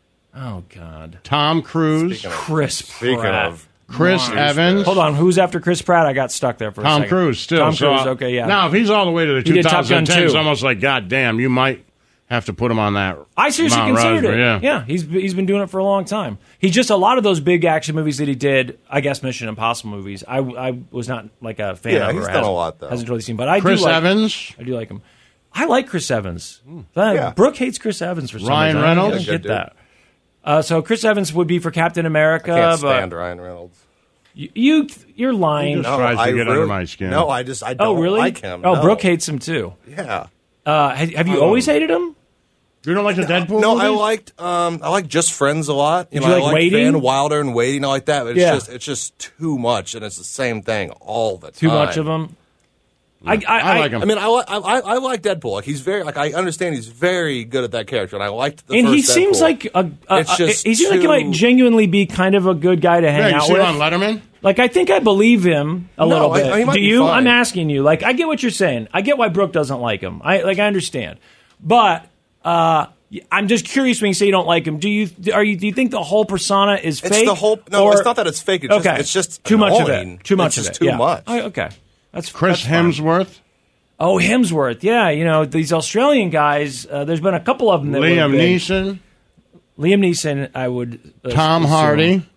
Oh God. Tom Cruise, Chris Speaking Pratt. of Chris Evans. Hold on, who's after Chris Pratt? I got stuck there for a Tom second. Cruise still. Tom So, Cruise, okay, yeah. Now, if he's all the way to the He did Top Gun twenty tens, it's two. almost like, God damn, you might have to put him on that. I seriously Mount considered Rushmore, it. Yeah. yeah, he's he's been doing it for a long time. He just a lot of those big action movies that he did. I guess Mission Impossible movies. I, I was not like a fan Yeah, of. he's or done hasn't- a lot, though. Hasn't really seen, but I Chris do like, Evans. I do like him. I like Chris Evans. Uh, Yeah. Brooke hates Chris Evans for some Ryan reason. Reynolds? I Yeah, don't good get that. Uh, so Chris Evans would be for Captain America. I can't but stand Ryan Reynolds. you, you you're lying. He just tries to get under my skin. No, I just I don't oh really? like him. Oh, no. Brooke hates him too. Yeah. Uh, have, have you Oh. always hated him? You don't like the Deadpool No, movies? I liked um I like Just Friends a lot. You Did know, you I like like Waiting? Van Wilder and Waiting, I like that. But it's Yeah. just it's just too much, and it's the same thing all the time. Too much of him. I, I, I like him. I mean, I, li- I I I like Deadpool. Like he's very like I understand he's very good at that character, and I liked the and first he seems Deadpool. like a, a, It's a- just he seems like he too- might genuinely be kind of a good guy to hang Yeah, you out see with. him on Letterman? Like I think I believe him a No, little I- bit. he might Do be you? fine. I'm asking you. Like I get what you're saying. I get why Brooke doesn't like him. I like I understand, but uh, I'm just curious when you say you don't like him. Do you are you do you think the whole persona is It's fake? the whole no. Or- it's not that it's fake. It's okay, just it's just too much of annoying. it. Too much it's of just it. Too yeah. much. Oh, okay, that's Chris that's fine. Hemsworth, Oh, Hemsworth. Yeah, you know these Australian guys. Uh, there's been a couple of them. That Liam would've been- Neeson, Liam Neeson. I would. Uh, Tom assume. Hardy,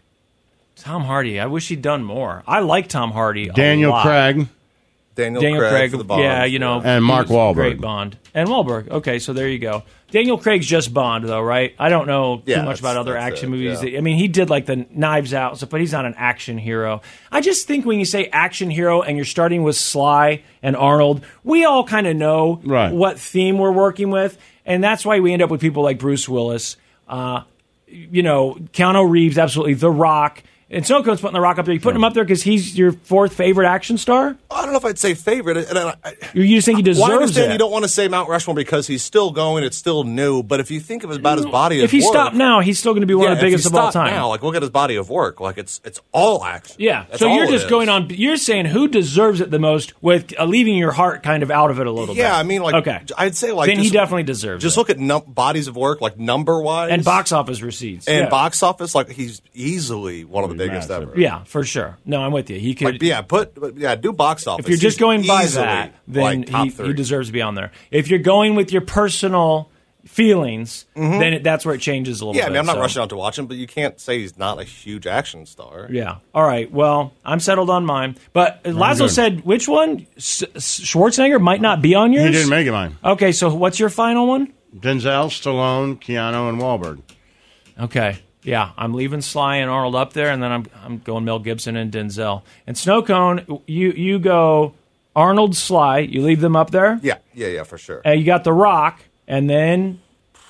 Tom Hardy. I wish he'd done more. I like Tom Hardy. a Daniel lot. Craig, Daniel, Daniel Craig, Craig. for the Bond. Yeah, you know, And he Mark was a Wahlberg. Great Bond and Wahlberg. Okay, so there you go. Daniel Craig's just Bond, though, right? I don't know Yeah, too much about that's- other that's action it, movies. yeah. I mean, he did like the Knives Out stuff, but he's not an action hero. I just think when you say action hero and you're starting with Sly and Arnold, we all kind of know Right. what theme we're working with, and that's why we end up with people like Bruce Willis. Uh, you know, Keanu Reeves, absolutely, The Rock. And Snow Cone's putting The Rock up there. You putting him up there because he's your fourth favorite action star? I don't know if I'd say favorite. And I, I, You you just think he deserves well, I understand it? you don't want to say Mount Rushmore because he's still going. It's still new. But if you think of it about his body of If he work, stopped now, he's still going to be one yeah, of the biggest if of he all stopped time. Now, like look at his body of work. Like it's it's all action. Yeah. That's So all you're it just is. going on. You're saying who deserves it the most, with uh, leaving your heart kind of out of it a little bit. Yeah, I mean, like okay. I'd say like then he just- definitely deserves Just it. look at num- bodies of work, like number wise, And box office receipts and yeah. box office. Like he's easily one of the biggest massive. ever. Yeah, for sure. No, I'm with you. He could. Like, yeah, put yeah, do box office. if you're just He's going by easily, that, then like, top he, three. he deserves to be on there. If you're going with your personal feelings, then it, that's where it changes a little Yeah, I bit. mean, I'm not so. rushing out to watch him, but you can't say he's not a huge action star. Yeah. All right. Well, I'm settled on mine. But Laszlo good. said which one? S- S- Schwarzenegger might not be on yours? he didn't make it mine. Okay, so what's your final one? Denzel, Stallone, Keanu, and Wahlberg. Okay. Yeah, I'm leaving Sly and Arnold up there, and then I'm I'm going Mel Gibson and Denzel. And Snow Cone, you you go Arnold, Sly. You leave them up there. Yeah, yeah, yeah, for sure. Uh, you got The Rock, and then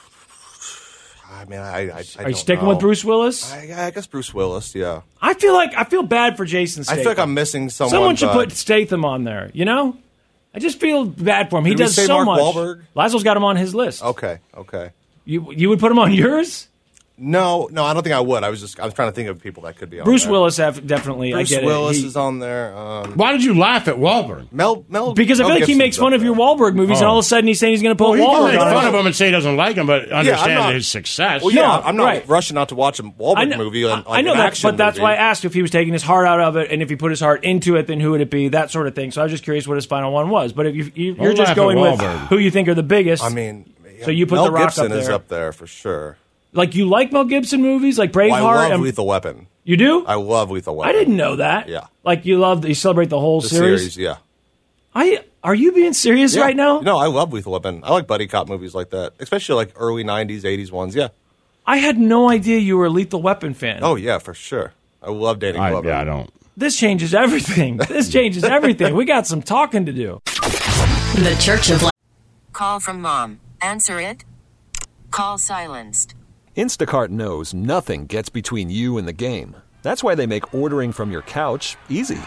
I mean, I, I, I are you don't sticking know. with Bruce Willis? I, I guess Bruce Willis. Yeah, I feel like I feel bad for Jason I Statham. feel like I'm missing someone. Someone should but- put Statham on there. You know, I just feel bad for him. He Did we does say so Mark much. Wahlberg? Laszlo's got him on his list. Okay, okay. You you would put him on yours? No, no, I don't think I would. I was just I was trying to think of people that could be on Bruce there. Willis, have, definitely. Bruce I get Willis it. He, is on there. Um, Why did you laugh at Wahlberg? Mel, Mel, because I feel Mel like he Gibson's makes fun up of your there. Wahlberg movies, and Oh. all of a sudden he's saying he's going to put Well, he can Wahlberg make on fun it. of him and say he doesn't like him, but understand not- his success. Well, yeah, No, I'm not right. rushing out to watch a Wahlberg I know, movie. And, I like know an that, action but that's movie. why I asked if he was taking his heart out of it, and if he put his heart into it, then who would it be? That sort of thing. So I was just curious what his final one was. But if you, you, Don't you're just laugh at going with Wahlberg. who you think are the biggest, I mean, so you put Mel The Rock Gibson up there. is up there for sure. Like you like Mel Gibson movies, like Braveheart. Well, I love and, Lethal Weapon. You do? I love Lethal Weapon. I didn't know that. Yeah. Like you love, you celebrate the whole The series. series, yeah. I are you being serious Yeah. right now? No, I love Lethal Weapon. I like buddy cop movies like that, especially like early nineties, eighties ones. Yeah. I had no idea you were a Lethal Weapon fan. Oh yeah, for sure. I love Danny I, Glover. yeah, I don't. This changes everything. This changes everything. We got some talking to do. The Church of Laszlo. Call from mom. Answer it. Call silenced. Instacart knows nothing gets between you and the game. That's why they make ordering from your couch easy.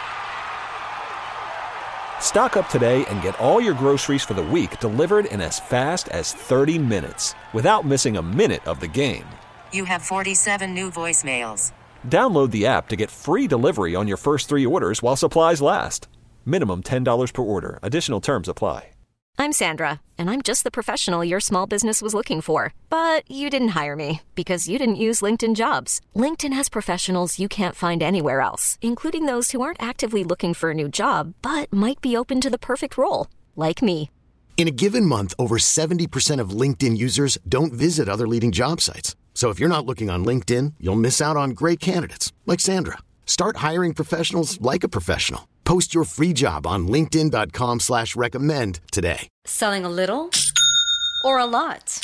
Stock up today and get all your groceries for the week delivered in as fast as thirty minutes without missing a minute of the game. You have forty-seven new voicemails. Download the app to get free delivery on your first three orders while supplies last. Minimum ten dollars per order. Additional terms apply. I'm Sandra, and I'm just the professional your small business was looking for. But you didn't hire me because you didn't use LinkedIn Jobs. LinkedIn has professionals you can't find anywhere else, including those who aren't actively looking for a new job, but might be open to the perfect role, like me. In a given month, over seventy percent of LinkedIn users don't visit other leading job sites. So if you're not looking on LinkedIn, you'll miss out on great candidates like Sandra. Start hiring professionals like a professional. Post your free job on linkedin.com slash recommend today. Selling a little or a lot?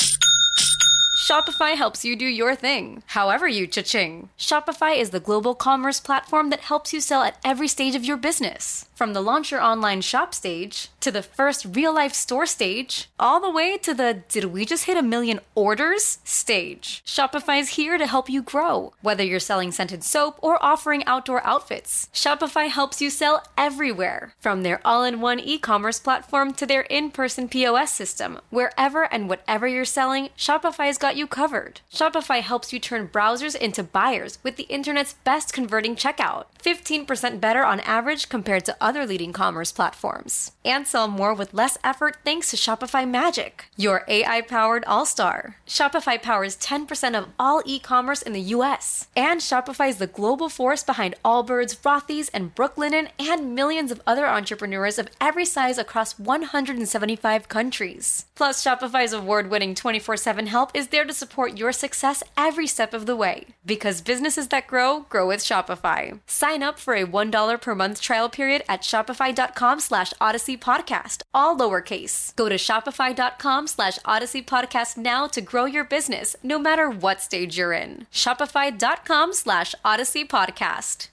Shopify helps you do your thing, however you cha-ching. Shopify is the global commerce platform that helps you sell at every stage of your business. From the launch your online shop stage, to the first real-life store stage, all the way to the did we just hit a million orders stage. Shopify's here to help you grow. Whether you're selling scented soap or offering outdoor outfits, Shopify helps you sell everywhere. From their all-in-one e-commerce platform to their in-person P O S system, wherever and whatever you're selling, Shopify's got you covered. Shopify helps you turn browsers into buyers with the internet's best converting checkout. fifteen percent better on average compared to other leading commerce platforms. And sell more with less effort thanks to Shopify Magic, your A I-powered all-star. Shopify powers ten percent of all e-commerce in the U S. And Shopify is the global force behind Allbirds, Rothy's, and Brooklinen, and millions of other entrepreneurs of every size across one hundred seventy-five countries. Plus, Shopify's award-winning twenty-four seven help is there to support your success every step of the way. Because businesses that grow, grow with Shopify. Sign up for a one dollar per month trial period at shopify.com slash Odyssey Podcast, all lowercase. Go to shopify.com slash Odyssey Podcast now to grow your business, no matter what stage you're in. Shopify.com slash Odyssey Podcast.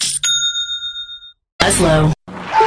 Laszlo.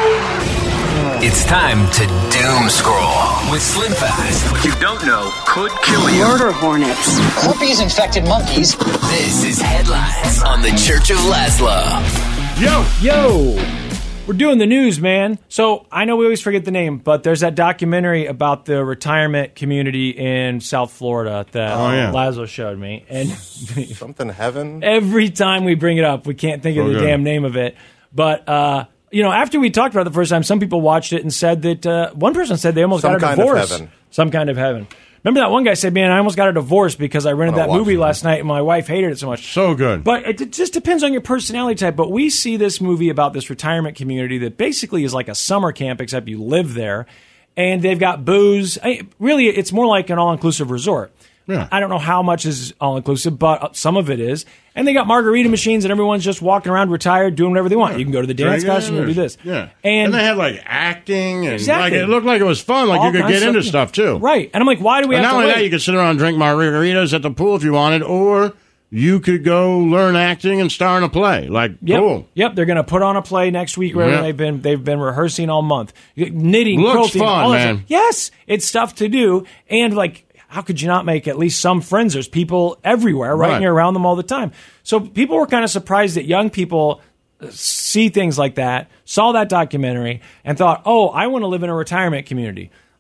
It's time to doom scroll with Slim Fast. What you don't know could kill you. Murder hornets. Herpes infected monkeys. This is Headlines on the Church of Laszlo. Yo, yo. We're doing the news, man. So I know we always forget the name, but there's that documentary about the retirement community in South Florida that Oh, yeah. Laszlo showed me. And Something heaven. every time we bring it up, we can't think of So the good. damn name of it. But, uh, you know, after we talked about it the first time, some people watched it and said that uh, one person said they almost Some got a kind of divorce. heaven. Some kind of heaven. Remember that one guy said, man, I almost got a divorce because I rented I that watched movie it. last night and my wife hated it so much. So good. But it d- just depends on your personality type. But we see this movie about this retirement community that basically is like a summer camp, except you live there. And they've got booze. I, really, it's more like an all-inclusive resort. Yeah. I don't know how much is all-inclusive, but some of it is. And they got margarita machines and everyone's just walking around retired doing whatever they want. You can go to the dance Drinking, class and you can do this. Yeah. And, And they had like acting and Exactly. like it looked like it was fun. Like All you could kinds get of into stuff. stuff too. Right. And I'm like, why do we And have not to only wait? that, you could sit around and drink margaritas at the pool if you wanted, or you could go learn acting and star in a play. Like, Yep. cool. Yep, they're going to put on a play next week. Where Yep. they've been they've been rehearsing all month, knitting, Looks quilting, fun, all that man. stuff. Yes, it's stuff to do, and like, how could you not make at least some friends? There's people everywhere, right? Right. And you're around them all the time. So people were kind of surprised that young people see things like that, saw that documentary, and thought, "Oh, I want to live in a retirement community."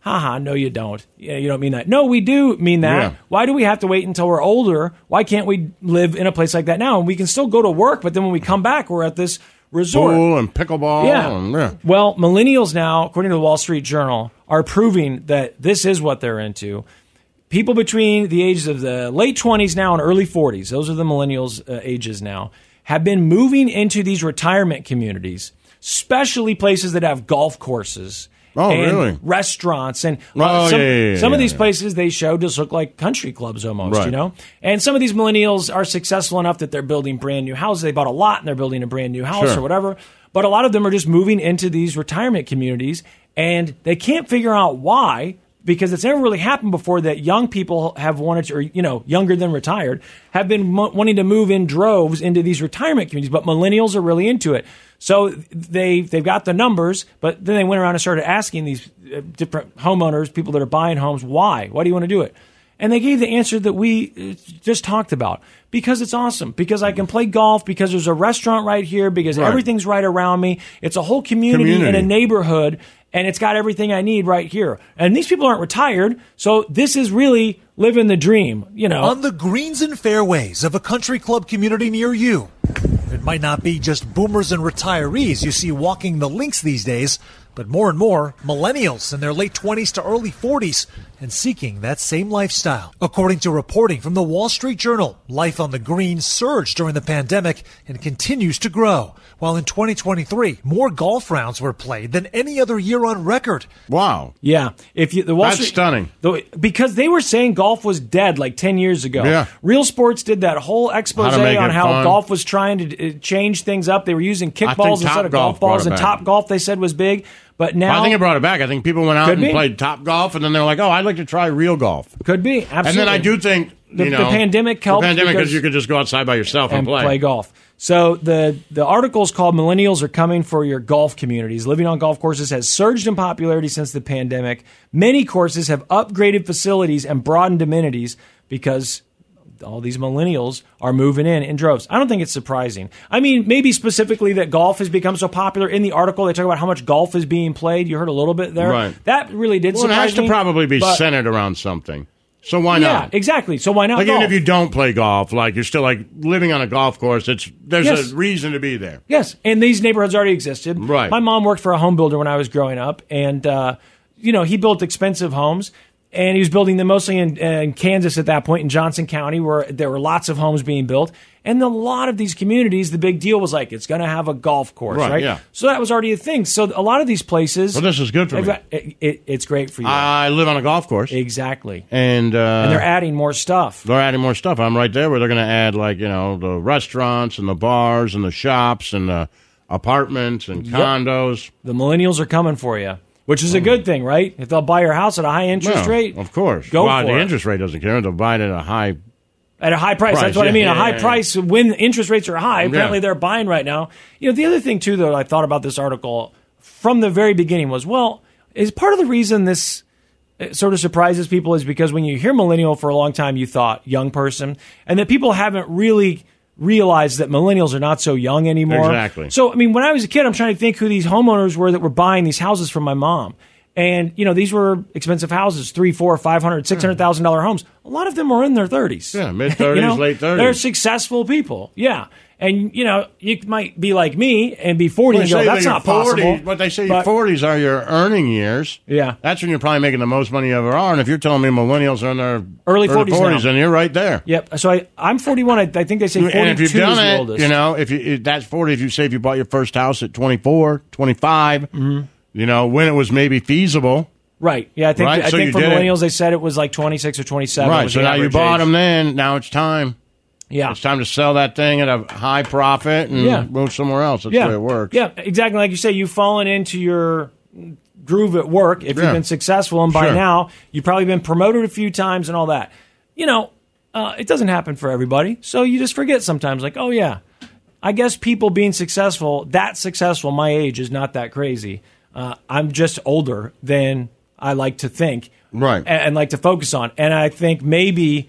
Haha, no, you don't. Yeah, you don't mean that. No, we do mean that. Yeah. Why do we have to wait until we're older? Why can't we live in a place like that now? And we can still go to work, but then when we come back, we're at this resort. Pool and pickleball. Yeah. And, yeah. Well, millennials now, according to the Wall Street Journal, are proving that this is what they're into. People between the ages of the late twenties now and early forties, those are the millennials' uh, ages now, have been moving into these retirement communities, especially places that have golf courses. Oh, and really? Restaurants and Oh, some, yeah, yeah, yeah, some of yeah, these yeah. places they show just look like country clubs almost, Right. you know. And some of these millennials are successful enough that they're building brand new houses. They bought a lot and they're building a brand new house Sure. or whatever. But a lot of them are just moving into these retirement communities, and they can't figure out why. Because it's never really happened before that young people have wanted to, or, you know, younger than retired, have been mo- wanting to move in droves into these retirement communities. But millennials are really into it. So they, they've got the numbers, but then they went around and started asking these uh, different homeowners, people that are buying homes, why? Why do you want to do it? And they gave the answer that we uh, just talked about. Because it's awesome. Because I can play golf. Because there's a restaurant right here. Because Right. everything's right around me. It's a whole community, Community. in a neighborhood. And it's got everything I need right here. And these people aren't retired. So this is really living the dream, you know. On the greens and fairways of a country club community near you. It might not be just boomers and retirees you see walking the links these days, but more and more millennials in their late twenties to early forties and seeking that same lifestyle. According to reporting from the Wall Street Journal, life on the green surged during the pandemic and continues to grow. While in twenty twenty-three, more golf rounds were played than any other year on record. Wow. Yeah, if you the Wall That's Street, stunning. The, because they were saying golf was dead like ten years ago. Yeah. Real Sports did that whole expose How to make on it how fun. golf was trying to uh, change things up. They were using I think kickballs instead of Topgolf golf brought balls, it and back. Top Golf they said was big. But now Well, I think it brought it back. I think people went out Could and be. played Top Golf, and then they're like, "Oh, I'd like to try real golf." Could be absolutely. And then I do think The- you the know, pandemic helped The pandemic because- because you could just go outside by yourself and, and play. play golf. So the the article is called "Millennials Are Coming for Your Golf Communities." Living on golf courses has surged in popularity since the pandemic. Many courses have upgraded facilities and broadened amenities because all these millennials are moving in in droves. I don't think it's surprising. I mean, maybe specifically that golf has become so popular. In the article, they talk about how much golf is being played. You heard a little bit there. Right. That really did Well, it surprise has to me, probably be but- centered around something. So why Yeah, not? exactly. So why not Like golf? even if you don't play golf, like you're still like living on a golf course. It's there's Yes. a reason to be there. Yes, and these neighborhoods already existed. Right. My mom worked for a home builder when I was growing up, and uh, you know he built expensive homes, and he was building them mostly in, in Kansas at that point, in Johnson County, where there were lots of homes being built. And a lot of these communities, the big deal was like it's going to have a golf course, Right, right? yeah. So that was already a thing. So a lot of these places, Well, this is good for they've me. got- it, it, it's great for you. I live on a golf course, exactly, and uh, and they're adding more stuff. They're adding more stuff. I'm right there where they're going to add, like, you know, the restaurants and the bars and the shops and the apartments and Yep. condos. The millennials are coming for you, which is a good thing, right? If they'll buy your house at a high interest Well, rate, Of course. go well, for the it. interest rate doesn't care. They'll buy it at a high At a high price. Price, That's what I yeah, mean. yeah, a high yeah, price when interest rates are high. Apparently, Yeah. they're buying right now. You know, the other thing, too, though, I thought about this article from the very beginning was, well, is part of the reason this uh, sort of surprises people is because when you hear millennial for a long time, you thought young person, and that people haven't really realized that millennials are not so young anymore. Exactly. So, I mean, when I was a kid, I'm trying to think who these homeowners were that were buying these houses from my mom. And, you know, these were expensive houses, three, four, five hundred, six hundred thousand dollar homes. A lot of them were in their thirties. Yeah, mid-thirties, late thirties. They're successful people. Yeah. And, you know, you might be like me and be forty Well, and they go, say that's that not your forties, possible. But they say But- your forties are your earning years. Yeah. That's when you're probably making the most money you ever are. And if you're telling me millennials are in their Early forties now. then you're right there. Yep. So I, I'm forty-one. I, I think they say And forty-two if you've is done the it, oldest. you know, if you, if that's forty, if you say if you bought your first house at twenty-four, twenty-five, Mm-hmm. you know, when it was maybe feasible. Right. Yeah, I think Right, I so think you for did it. millennials they said it was like twenty-six or twenty-seven. Right. was So the now you average bought age. them then. Now it's time. Yeah. It's time to sell that thing at a high profit and Yeah. move somewhere else. That's yeah. the way it works. Yeah, exactly. Like you say, you've fallen into your groove at work if Yeah. you've been successful, and by Sure. now you've probably been promoted a few times and all that. You know, uh, it doesn't happen for everybody, so you just forget sometimes. Like, oh yeah, I guess people being successful, that successful, my age is not that crazy. Uh, I'm just older than I like to think, right, and, and like to focus on. And I think maybe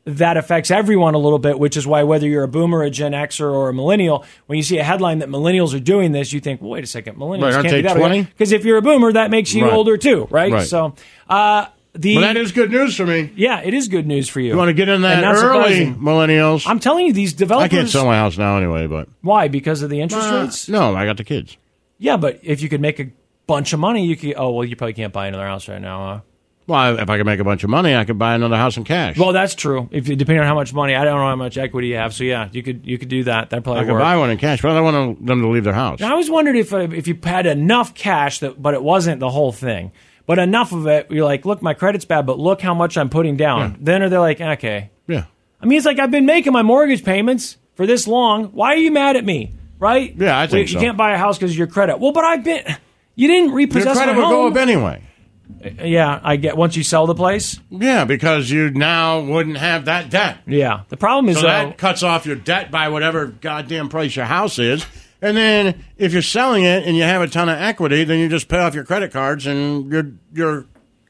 that affects everyone a little bit, which is why whether you're a boomer, a Gen Xer, or a millennial, when you see a headline that millennials are doing this, you think, well, wait a second, millennials Right, aren't can't they do that. twenty? Because if you're a boomer, that makes you Right. older too, right? Right. So, uh, the Well, that is good news for me. yeah, it is good news for you. You want to get in that And not early, surprising. millennials? I'm telling you, these I developers. can't sell my house now anyway, but Why? Because of the interest Uh, rates? no, I got the kids. Yeah, but if you could make a bunch of money, you could. Oh well, you probably can't buy another house right now. Huh? Well, if I could make a bunch of money, I could buy another house in cash. Well, that's true. If you, depending on how much money, I don't know how much equity you have. So yeah, you could you could do that. That probably I could work. buy one in cash, but I don't want them to leave their house. I always wondered if uh, if you had enough cash that, but it wasn't the whole thing, but enough of it. You're like, look, my credit's bad, but look how much I'm putting down. Yeah. Then are they like, okay? Yeah. I mean, it's like I've been making my mortgage payments for this long. Why are you mad at me? Right? Yeah, I think you so. can't buy a house because of your credit. Well, but I've been. You didn't repossess Your credit my would go home. up anyway. Yeah, I get once you sell the place. Yeah, because you now wouldn't have that debt. Yeah, the problem is so though, that cuts off your debt by whatever goddamn price your house is. And then if you're selling it and you have a ton of equity, then you just pay off your credit cards and your your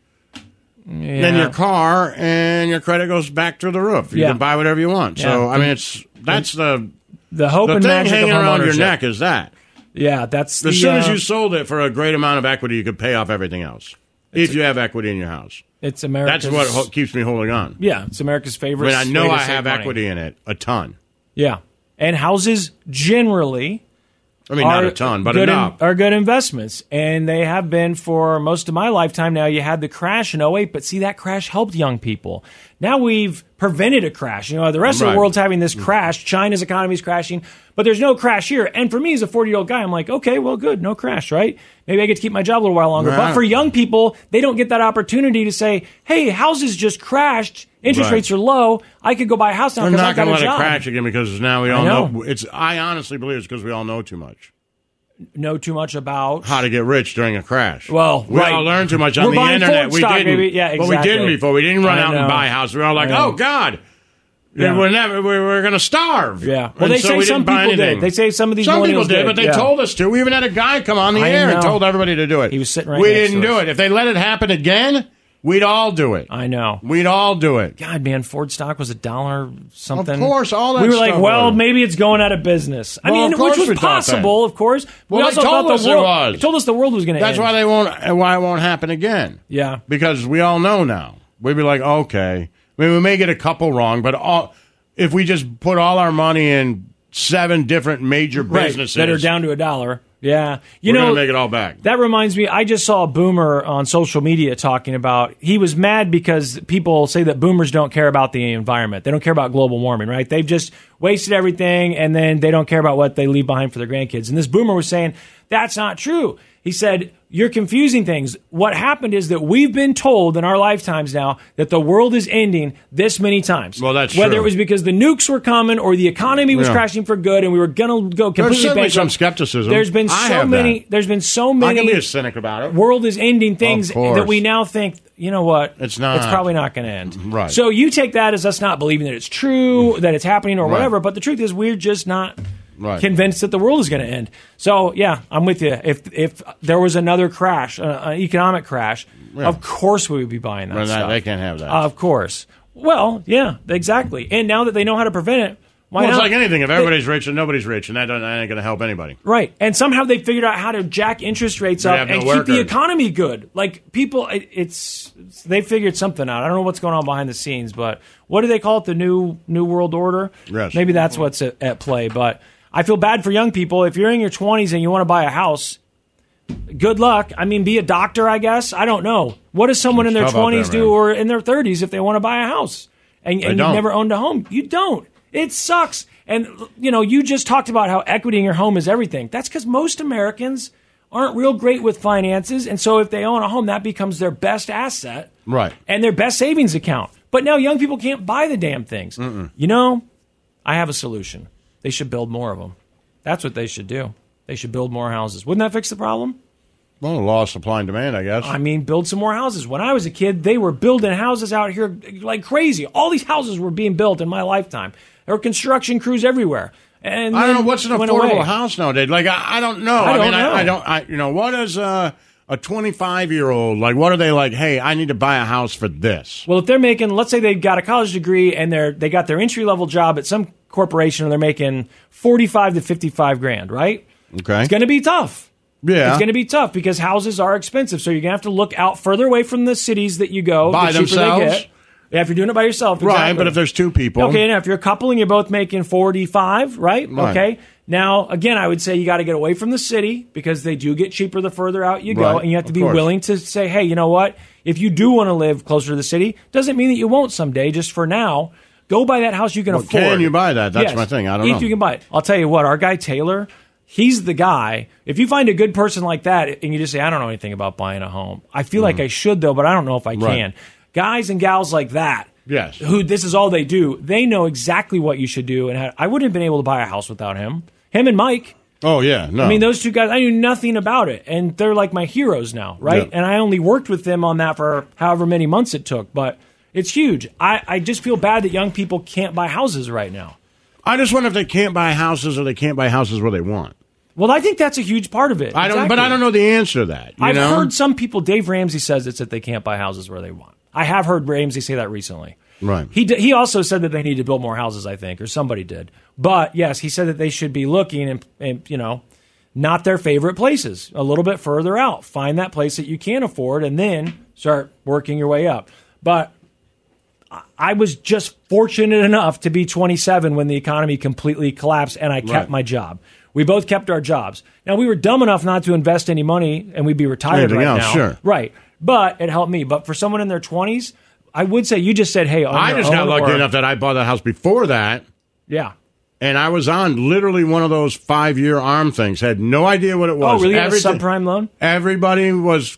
yeah. then your car and your credit goes back through the roof. You Yeah. can buy whatever you want. So Yeah. I mean, it's that's the the hope the and thing magic hanging of around your homeownership. neck is that. Yeah, that's the, As soon as uh, you sold it for a great amount of equity, you could pay off everything else. If you have equity in your house. It's America's. That's what ho- keeps me holding on. Yeah, it's America's I favorite. mean, I know way to I save have money. equity in it, a ton. Yeah, and houses generally. I mean, not are a ton, but good enough. In, are good investments, and they have been for most of my lifetime. Now you had the crash in oh eight, but see that crash helped young people. Now we've prevented a crash. You know, the rest of Right. the world's having this crash. China's economy is crashing, but there's no crash here. And for me, as a forty-year-old guy, I'm like, okay, well, good, no crash, right? Maybe I get to keep my job a little while longer. Right. But for young people, they don't get that opportunity to say, hey, houses just crashed. Interest Right. rates are low. I could go buy a house now We're because I not got going a to let job. it crash again because now we I all know. know. It's. I honestly believe it's because we all know too much. Know too much about How to get rich during a crash. Well, we right. all learned too much We're on the buying internet. Ford We stock, didn't. baby. Yeah, But we exactly. didn't before. We didn't run I out and know. buy a house. We were all like, I know. oh, God. Yeah. We're never. We're, we're going to starve. Yeah. Well, And they so say we some didn't buy people anything. did. They say some of these Some people millennials did, did, but they yeah. told us to. We even had a guy come on the I air and know. told everybody to do it. He was sitting right We next didn't to do us. it. If they let it happen again, we'd all do it. I know. We'd all do it. God, man, Ford stock was a dollar something. Of course, all that We were like, stuff well, was. maybe it's going out of business. I Well, mean, of course which we was thought possible, of course. Well, we they also told thought us the it world, was. They told us the world was going to end. That's why they won't. Why it won't happen again. Yeah. Because we all know now. We'd be like, okay. I mean, we may get a couple wrong, but all, if we just put all our money in seven different major Right, businesses that are down to a dollar. Yeah. You we're know, going to make it all back. That reminds me, I just saw a boomer on social media talking about, he was mad because people say that boomers don't care about the environment. They don't care about global warming, right? They've just wasted everything and then they don't care about what they leave behind for their grandkids. And this boomer was saying, that's not true. He said, you're confusing things. What happened is that we've been told in our lifetimes now that the world is ending this many times. Well, that's Whether true. it was because the nukes were coming or the economy was Yeah. crashing for good and we were going to go completely There's certainly bankrupt. some skepticism. There's been I so have many. that. There's been so I many. can be a cynic about it. World is ending things Of course. that we now think, you know what? It's not. It's probably not going to end. Right. So you take that as us not believing that it's true, that it's happening, or Right. whatever. But the truth is, we're just not Right. convinced that the world is going to end. So yeah, I'm with you. If if there was another crash, uh, an economic crash, Yeah. of course we would be buying that Well, that- stuff. they can't have that. Of course. Well, yeah, exactly. And now that they know how to prevent it, why well, it's not? like anything. If They- everybody's rich and nobody's rich, and that, doesn't, that ain't going to help anybody. Right. And somehow they figured out how to jack interest rates We up have no and keep the workers. economy good. Like people, it, it's they figured something out. I don't know what's going on behind the scenes, but what do they call it? The new new world order? Yes. Maybe that's what's at, at play. But I feel bad for young people. If you're in your twenties and you want to buy a house, good luck. I mean, be a doctor, I guess. I don't know. What does someone in their tough out twenties there, do man. or in their thirties if they want to buy a house and, They and you've don't. never owned a home? You don't. It sucks. And, you know, you just talked about how equity in your home is everything. That's because most Americans aren't real great with finances. And so if they own a home, that becomes their best asset Right. and their best savings account. But now young people can't buy the damn things. Mm-mm. You know, I have a solution. They should build more of them. That's what they should do. They should build more houses. Wouldn't that fix the problem? Well, law of supply and demand, I guess. I mean, build some more houses. When I was a kid, they were building houses out here like crazy. All these houses were being built in my lifetime. There were construction crews everywhere. And I don't know then what's an went affordable away. house nowadays. Like I, I don't know. I I, don't mean, know. I, I don't. I you know what is uh a twenty-five-year-old, like, what are they like, hey, I need to buy a house for this? Well, if they're making, let's say they got a college degree and they're they got their entry-level job at some corporation and they're making forty-five to fifty-five grand, right? Okay. It's going to be tough. Yeah. It's going to be tough because houses are expensive. So you're going to have to look out further away from the cities that you go. By the cheaper themselves? They get. Yeah, if you're doing it by yourself. Right, exactly. but if there's two people. Okay, now if you're a couple and you're both making forty-five, right? Right. Okay. Now, again, I would say you got to get away from the city because they do get cheaper the further out you go. Right, And you have to of be course. willing to say, hey, you know what? If you do want to live closer to the city, doesn't mean that you won't someday. Just for now, go buy that house you can Well, afford. can you buy that? That's Yes. my thing. I don't if know. you can buy it. I'll tell you what, our guy Taylor, he's the guy. If you find a good person like that and you just say, I don't know anything about buying a home. I feel like I should, though, but I don't know if I Right. can. Guys and gals like that, Yes. who this is all they do, they know exactly what you should do. And how, I wouldn't have been able to buy a house without him. Him and Mike. Oh, yeah. No. I mean, those two guys, I knew nothing about it. And they're like my heroes now, right? Yeah. And I only worked with them on that for however many months it took. But it's huge. I, I just feel bad that young people can't buy houses right now. I just wonder if they can't buy houses or they can't buy houses where they want. Well, I think that's a huge part of it. I don't, but Exactly. I don't know the answer to that. You I've know? heard some people, Dave Ramsey says it's that they can't buy houses where they want. I have heard Ramsey say that recently. Right. He d- he also said that they need to build more houses, I think, or somebody did. But yes, he said that they should be looking and, and you know, not their favorite places, a little bit further out. Find that place that you can afford and then start working your way up. But I- I was just fortunate enough to be twenty-seven when the economy completely collapsed and I kept Right. my job. We both kept our jobs. Now, we were dumb enough not to invest any money and we'd be retired Anything right else, now. sure. Right. But it helped me. But for someone in their twenties, I would say you just said, hey, on I your just got own lucky or- enough that I bought the house before that. Yeah. And I was on literally one of those five-year arm things. Had no idea what it was. Oh, really? You had a Everything- subprime loan? Everybody was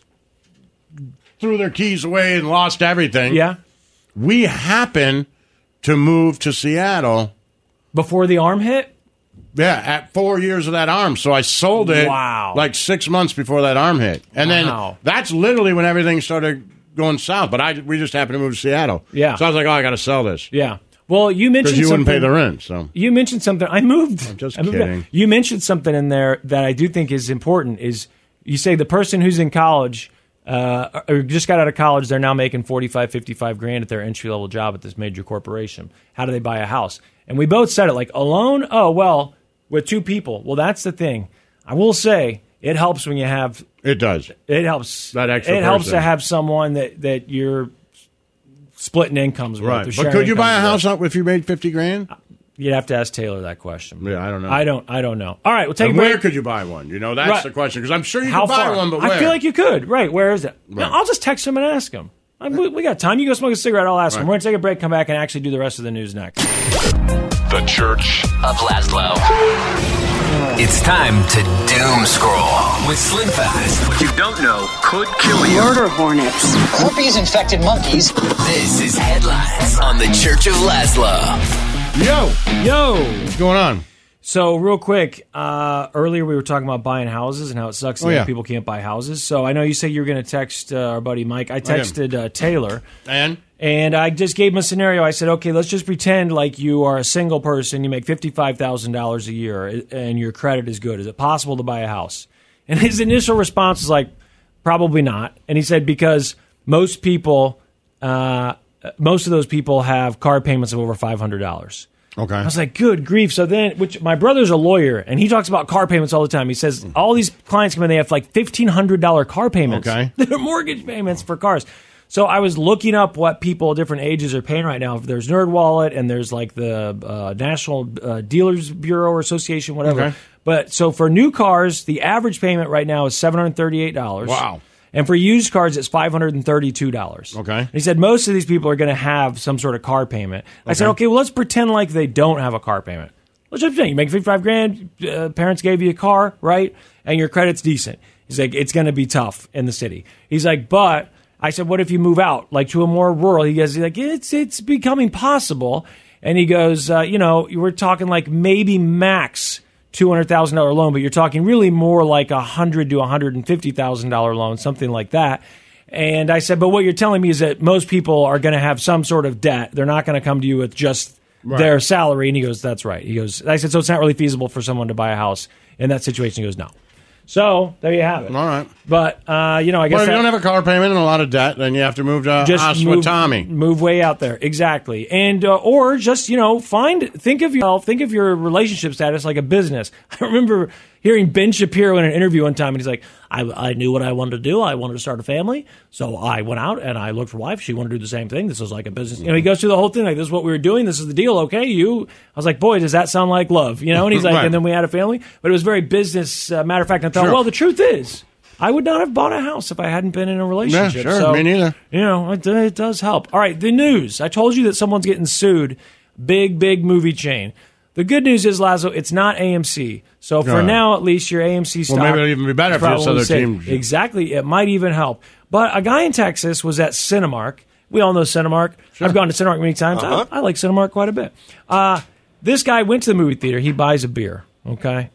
threw their keys away and lost everything. Yeah. We happened to move to Seattle before the arm hit. Yeah, at four years of that arm. So I sold it. Wow. Like six months before that arm hit, and Wow. then that's literally when everything started going south. But I we just happened to move to Seattle. Yeah. So I was like, oh, I got to sell this. Yeah. Well, you mentioned because you wouldn't pay something- the rent. So You mentioned something. I moved. I'm just I moved kidding. out. You mentioned something in there that I do think is important. Is you say the person who's in college uh, or just got out of college, they're now making forty-five, fifty-five grand at their entry level job at this major corporation. How do they buy a house? And we both said it like alone. Oh well, with two people. Well, that's the thing. I will say it helps when you have. It does. It helps. That extra It helps to person. have someone that that you're splitting incomes with. or Right. But sharing could you buy a incomes house with. up if you made fifty grand? You'd have to ask Taylor that question. Yeah, I don't know. I don't. I don't know. All right, we'll take And a break. where could you buy one? You know, that's Right. the question. Because I'm sure you How could buy far? one, but where? I feel like you could. Right. Where is it? Right. No, I'll just text him and ask him. I, we, we got time. You go smoke a cigarette. I'll ask him. Right. We're going to take a break, come back, and actually do the rest of the news next. The Church of Laszlo. It's time to doom scroll with Slim Fast. What you don't know could kill you. Murder hornets. Herpes infected monkeys. This is Headlines on the Church of Laszlo. Yo. Yo. What's going on? So, real quick, uh, earlier we were talking about buying houses and how it sucks Oh, that yeah. people can't buy houses. So, I know you say you were going to text uh, our buddy Mike. I texted uh, Taylor. And? And I just gave him a scenario. I said, okay, let's just pretend like you are a single person. You make fifty-five thousand dollars a year and your credit is good. Is it possible to buy a house? And his initial response was like, probably not. And he said, because most people, uh, most of those people have car payments of over five hundred dollars. Okay. I was like, good grief. So then, which my brother's a lawyer, and he talks about car payments all the time. He says all these clients come in, they have like fifteen hundred dollars car payments. Okay. They're mortgage payments for cars. So I was looking up what people at different ages are paying right now. There's NerdWallet, and there's like the uh, National uh, Dealers Bureau or Association, whatever. Okay. But so for new cars, the average payment right now is seven hundred thirty-eight dollars. Wow. And for used cars, it's five hundred thirty-two dollars. Okay. And he said most of these people are going to have some sort of car payment. I said, Okay. okay, well, let's pretend like they don't have a car payment. Let's just pretend you make fifty-five grand, uh, parents gave you a car, right? And your credit's decent. He's like, it's going to be tough in the city. He's like, but I said, what if you move out, like to a more rural? He goes, he's like, it's it's becoming possible. And he goes, uh, you know, we're talking like maybe max two hundred thousand dollars loan, but you're talking really more like a one hundred thousand to one hundred fifty thousand dollars loan, something like that. And I said, but what you're telling me is that most people are going to have some sort of debt. They're not going to come to you with just Right. their salary. And he goes, that's right. He goes, I said, so it's not really feasible for someone to buy a house in that situation. He goes, no. So there you have it. All right. But, uh, you know, I guess Well, if that, you don't have a car payment and a lot of debt, then you have to move to just move, Oswatami. move way out there. Exactly. And, uh, or just, you know, find, think of yourself, think of your relationship status like a business. I remember hearing Ben Shapiro in an interview one time, and he's like, I, I knew what I wanted to do. I wanted to start a family. So I went out and I looked for a wife. She wanted to do the same thing. This was like a business. You know, he goes through the whole thing, like, this is what we were doing. This is the deal. Okay, you. I was like, boy, does that sound like love? You know, and he's like, Right. and then we had a family. But it was very business. Uh, matter of fact, I thought, Sure. well, the truth is, I would not have bought a house if I hadn't been in a relationship. Yeah, sure, so, me neither. You know, it, it does help. All right, the news. I told you that someone's getting sued. Big, big movie chain. The good news is, Lazo, it's not A M C. So for Right. now, at least, your A M C stock. Well, maybe it'll even be better is for this probably other safe. team. Exactly. It might even help. But a guy in Texas was at Cinemark. We all know Cinemark. I've gone to Cinemark many times. Uh-huh. I, I like Cinemark quite a bit. Uh, this guy went to the movie theater. He buys a beer, okay?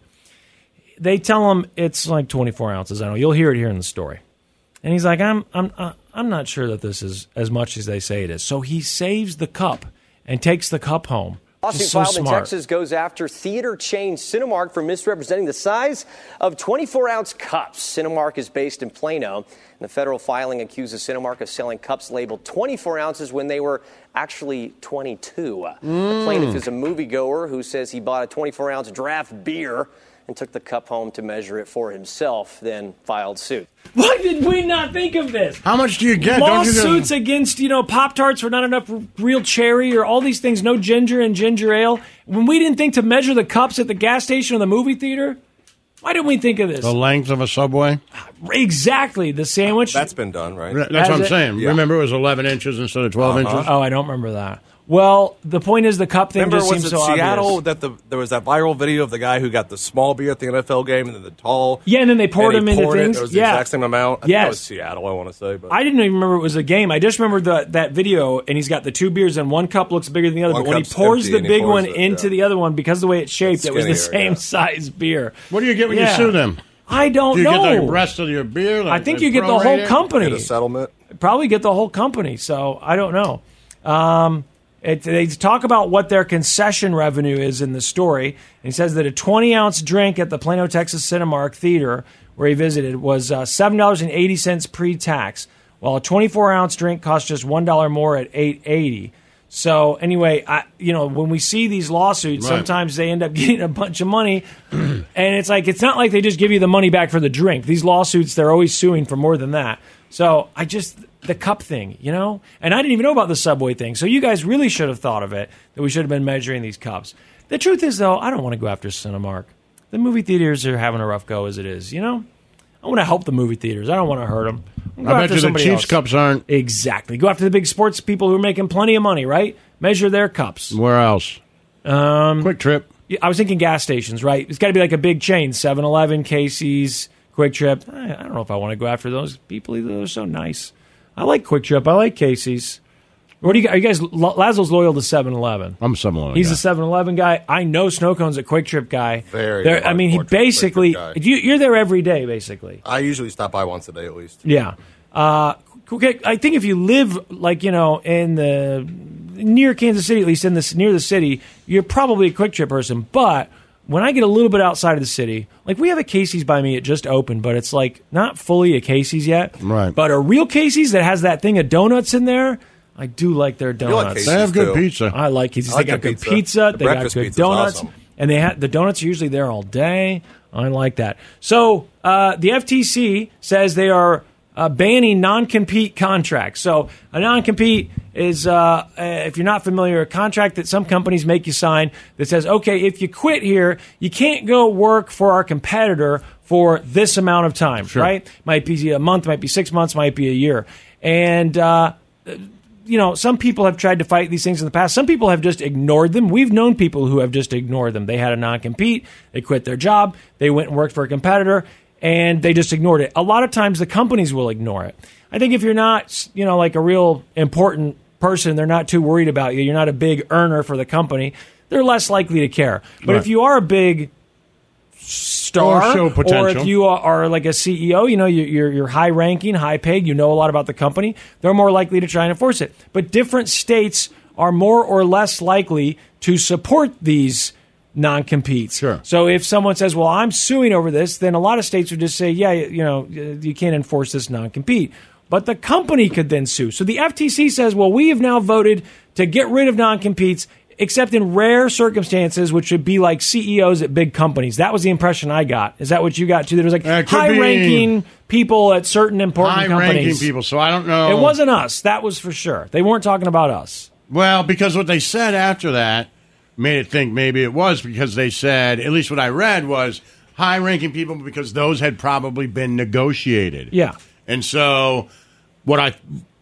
They tell him it's like twenty-four ounces. I know. You'll hear it here in the story. And he's like, I'm, I'm, uh, I'm not sure that this is as much as they say it is. So he saves the cup and takes the cup home. Lawsuit Just so filed in smart. Texas goes after theater chain Cinemark for misrepresenting the size of twenty-four ounce cups. Cinemark is based in Plano, and the federal filing accuses Cinemark of selling cups labeled twenty-four ounces when they were actually twenty-two. The plaintiff is a moviegoer who says he bought a twenty-four ounce draft beer and took the cup home to measure it for himself, then filed suit. Why did we not think of this? How much do you get? Don't you Lawsuits against, you know, Pop-Tarts for not enough real cherry or all these things, no ginger and ginger ale. When we didn't think to measure the cups at the gas station or the movie theater, why didn't we think of this? The length of a Subway? Exactly. The sandwich. That's been done, right? That's Has what I'm it? saying. Yeah. Remember, it was eleven inches instead of twelve Uh-huh. inches? Oh, I don't remember that. Well, the point is the cup thing Remember, just was seems it so Seattle obvious. that the there was that viral video of the guy who got the small beer at the N F L game and then the tall? Yeah, and then they poured and he them into poured things. It. It was Yeah. the exact same amount. I think Yes. that was Seattle, I want to say. But I didn't even remember it was a game. I just remember the, that video, and he's got the two beers, and one cup looks bigger than the other. One but when he cup's pours empty the and he big pours one it, into yeah. the other one, because of the way it's shaped, it was the It's skinnier, same yeah. size beer. What do you get when Yeah. you sue them? I don't Do you know. get the rest of your beer? Like I think they you get the prorate whole it? company. Get a settlement. Probably get the whole company. So I don't know. Um, it, they talk about what their concession revenue is in the story. And he says that a twenty ounce drink at the Plano, Texas Cinemark Theater, where he visited, was uh, seven dollars and eighty cents pre-tax, while a twenty-four ounce drink cost just one dollar more at eight dollars and eighty cents. So anyway, I, you know, when we see these lawsuits, Right. sometimes they end up getting a bunch of money, and it's like it's not like they just give you the money back for the drink. These lawsuits, they're always suing for more than that. So I just the cup thing, you know, and I didn't even know about the Subway thing. So you guys really should have thought of it that we should have been measuring these cups. The truth is, though, I don't want to go after Cinemark. The movie theaters are having a rough go as it is. You know, I want to help the movie theaters. I don't want to hurt them. I bet you the Chiefs cups aren't. Exactly. Go after the big sports people who are making plenty of money, right? Measure their cups. Where else? Um, Quick Trip. I was thinking gas stations, right? It's got to be like a big chain, seven eleven, Casey's, Quick Trip. I, I don't know if I want to go after those people either. They're so nice. I like Quick Trip. I like Casey's. What do you? Are you guys? Lazo's loyal to seven eleven. I'm a seven eleven. He's guy. a seven eleven guy. I know Snow Cone's a Quick Trip guy. Very They're- I mean, he hardcore Quick basically. Trip guy. You, you're there every day, basically. I usually stop by once a day at least. Yeah. Uh, okay, I think if you live like you know in the near Kansas City, at least in this near the city, you're probably a Quick Trip person. But when I get a little bit outside of the city, like we have a Casey's by me, it just opened, but it's like not fully a Casey's yet. Right. But a real Casey's that has that thing of donuts in there. I do like their like donuts. Casey's They have good too. pizza. I like Casey's. I like they got their good pizza. pizza. The They got breakfast good pizza's donuts. awesome. And they ha- the donuts are usually there all day. I like that. So uh, the F T C says they are uh, banning non-compete contracts. So a non-compete is, uh, uh, if you're not familiar, a contract that some companies make you sign that says, okay, if you quit here, you can't go work for our competitor for this amount of time, Sure. right? Might be a month, might be six months, might be a year. And uh, you know, some people have tried to fight these things in the past. Some people have just ignored them. We've known people who have just ignored them. They had a non-compete. They quit their job. They went and worked for a competitor, and they just ignored it. A lot of times the companies will ignore it. I think if you're not, you know, like a real important person, they're not too worried about you. You're not a big earner for the company. They're less likely to care. But Right. if you are a big star, Or show or potential. if you are, are like a C E O, you know, you- you're, you're high ranking, high paid, you know a lot about the company, they're more likely to try and enforce it. But different states are more or less likely to support these non-competes. Sure. So if someone says, well, I'm suing over this, then a lot of states would just say, yeah, you know, you can't enforce this non-compete. But the company could then sue. So the F T C says, well, we have now voted to get rid of non-competes, except in rare circumstances, which would be like C E Os at big companies. That was the impression I got. Is that what you got too? There was like Uh, could high-ranking people at certain important High-ranking companies. people, so I don't know. It wasn't us. That was for sure. They weren't talking about us. Well, because what they said after that made it think maybe it was because they said, at least what I read was high-ranking people because those had probably been negotiated. Yeah. And so what I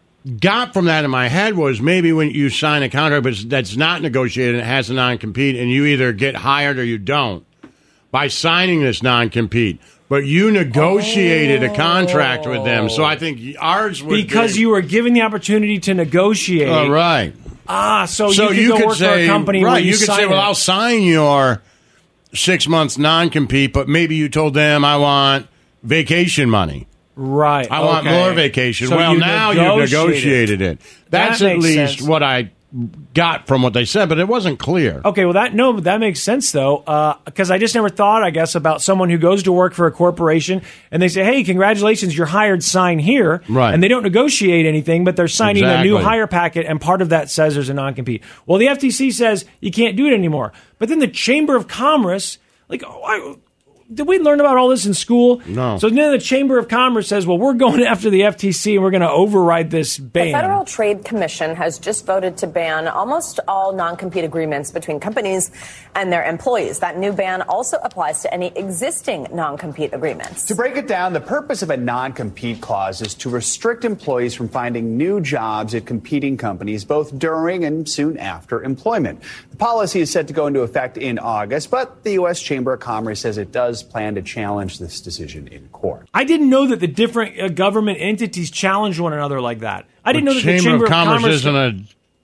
got from that in my head was maybe when you sign a contract but that's not negotiated and it has a non-compete and you either get hired or you don't by signing this non-compete. But you negotiated oh. a contract with them. So I think ours would Because be, you were given the opportunity to negotiate. Oh, right. Ah, so, So you could you go could work say, for a company right, where you, you could sign say, well, it. I'll sign your six months non-compete, but maybe you told them I want vacation money. Right. I want okay. more vacation. So well, you now you've negotiated it. That's That at makes least sense. what I got from what they said, but it wasn't clear. Okay, well, that no, but that makes sense though, because I just never thought, I guess, about someone who goes to work for a corporation and they say, "Hey, congratulations, you're hired. Sign here," Right. And they don't negotiate anything, but they're signing a new Exactly. hire packet, and part of that says there's a non-compete. Well, the F T C says you can't do it anymore, but then the Chamber of Commerce, like, oh, I, did we learn about all this in school? No. So then the Chamber of Commerce says, well, we're going after the F T C and we're going to override this ban. The Federal Trade Commission has just voted to ban almost all non-compete agreements between companies and their employees. That new ban also applies to any existing non-compete agreements. To break it down, the purpose of a non-compete clause is to restrict employees from finding new jobs at competing companies, both during and soon after employment. The policy is set to go into effect in August, but the U S Chamber of Commerce says it does plan to challenge this decision in court. I didn't know that the different uh, government entities challenge one another like that. I didn't The know that the Chamber Chamber of Commerce Commerce isn't a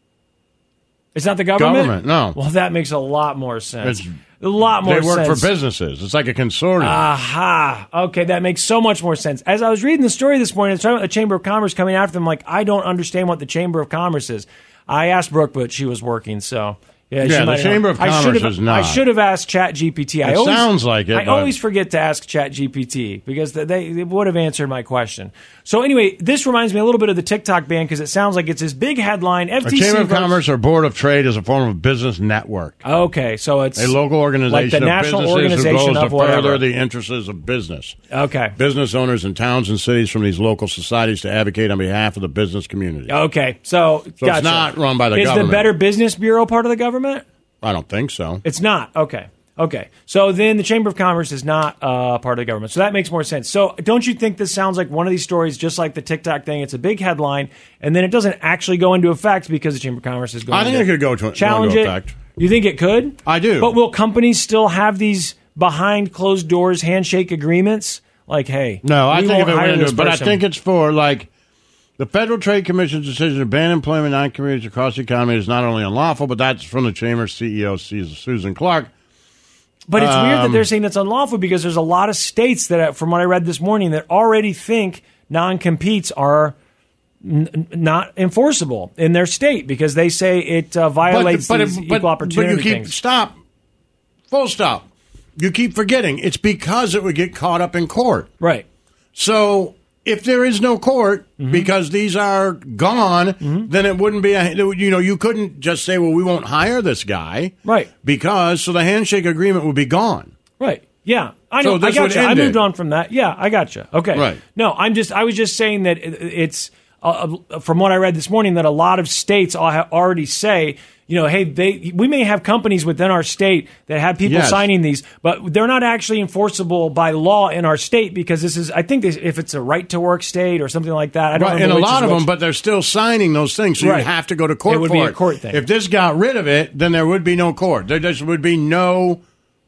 It's not the government? government, no. Well, that makes a lot more sense. It's- a lot more They work sense. for businesses. It's like a consortium. Aha. Okay, that makes so much more sense. As I was reading the story this morning, it's talking about the Chamber of Commerce coming after them. Like, I don't understand what the Chamber of Commerce is. I asked Brooke, but she was working, so... Yeah, Yeah, she the might Chamber know. of I Commerce should have- is not. I should have asked ChatGPT. I It always, sounds like it, I but- always forget to ask ChatGPT because they, they would have answered my question. So anyway, this reminds me a little bit of the TikTok ban because it sounds like it's this big headline. F A T C Chamber of votes- Commerce or Board of Trade is a form of business network. Okay, so it's A local organization like the of national businesses organization who goes of to whatever. further the interests of business. Okay. Business owners in towns and cities from these local societies to advocate on behalf of the business community. Okay, so, So it's not run by the is government. Is the Better Business Bureau part of the government? I don't think so. It's not. Okay. Okay. So then the Chamber of Commerce is not uh, part of the government. So that makes more sense. So don't you think this sounds like one of these stories, just like the TikTok thing? It's a big headline, and then it doesn't actually go into effect because the Chamber of Commerce is going I think to it could go to challenge go into it. effect. You think it could? I do. But will companies still have these behind closed doors handshake agreements? Like, hey, No, I we think if won't it hire went into this it, but I person. think it's for like the Federal Trade Commission's decision to ban employment non-communities across the economy is not only unlawful, but that's from the Chamber's C E O, Susan Clark. But it's weird that Um, they're saying it's unlawful because there's a lot of states that, from what I read this morning, that already think non-competes are n- not enforceable in their state because they say it uh, violates but, but, these but, equal opportunity but you keep things. stop, full stop. You keep forgetting it's because it would get caught up in court, right? So if there is no court Mm-hmm. because these are gone, then it wouldn't be a you know you couldn't just say, well, we won't hire this guy, right? Because so the handshake agreement would be gone, right? Yeah, I So know. I this got would you. I end moved it. on from that. Yeah, I got you. Okay, Right. No, I'm just. I was just saying that it, it's uh, from what I read this morning that a lot of states al- ha- already say, you know, hey, they we may have companies within our state that have people Yes. signing these, but they're not actually enforceable by law in our state because this is. I think this, if it's a right to work state or something like that, I don't right? remember And a which lot is of which. them, but they're still signing those things, so Right. you have to go to court It would for be a it. court thing. If this got rid of it, then there would be no court. There just would be no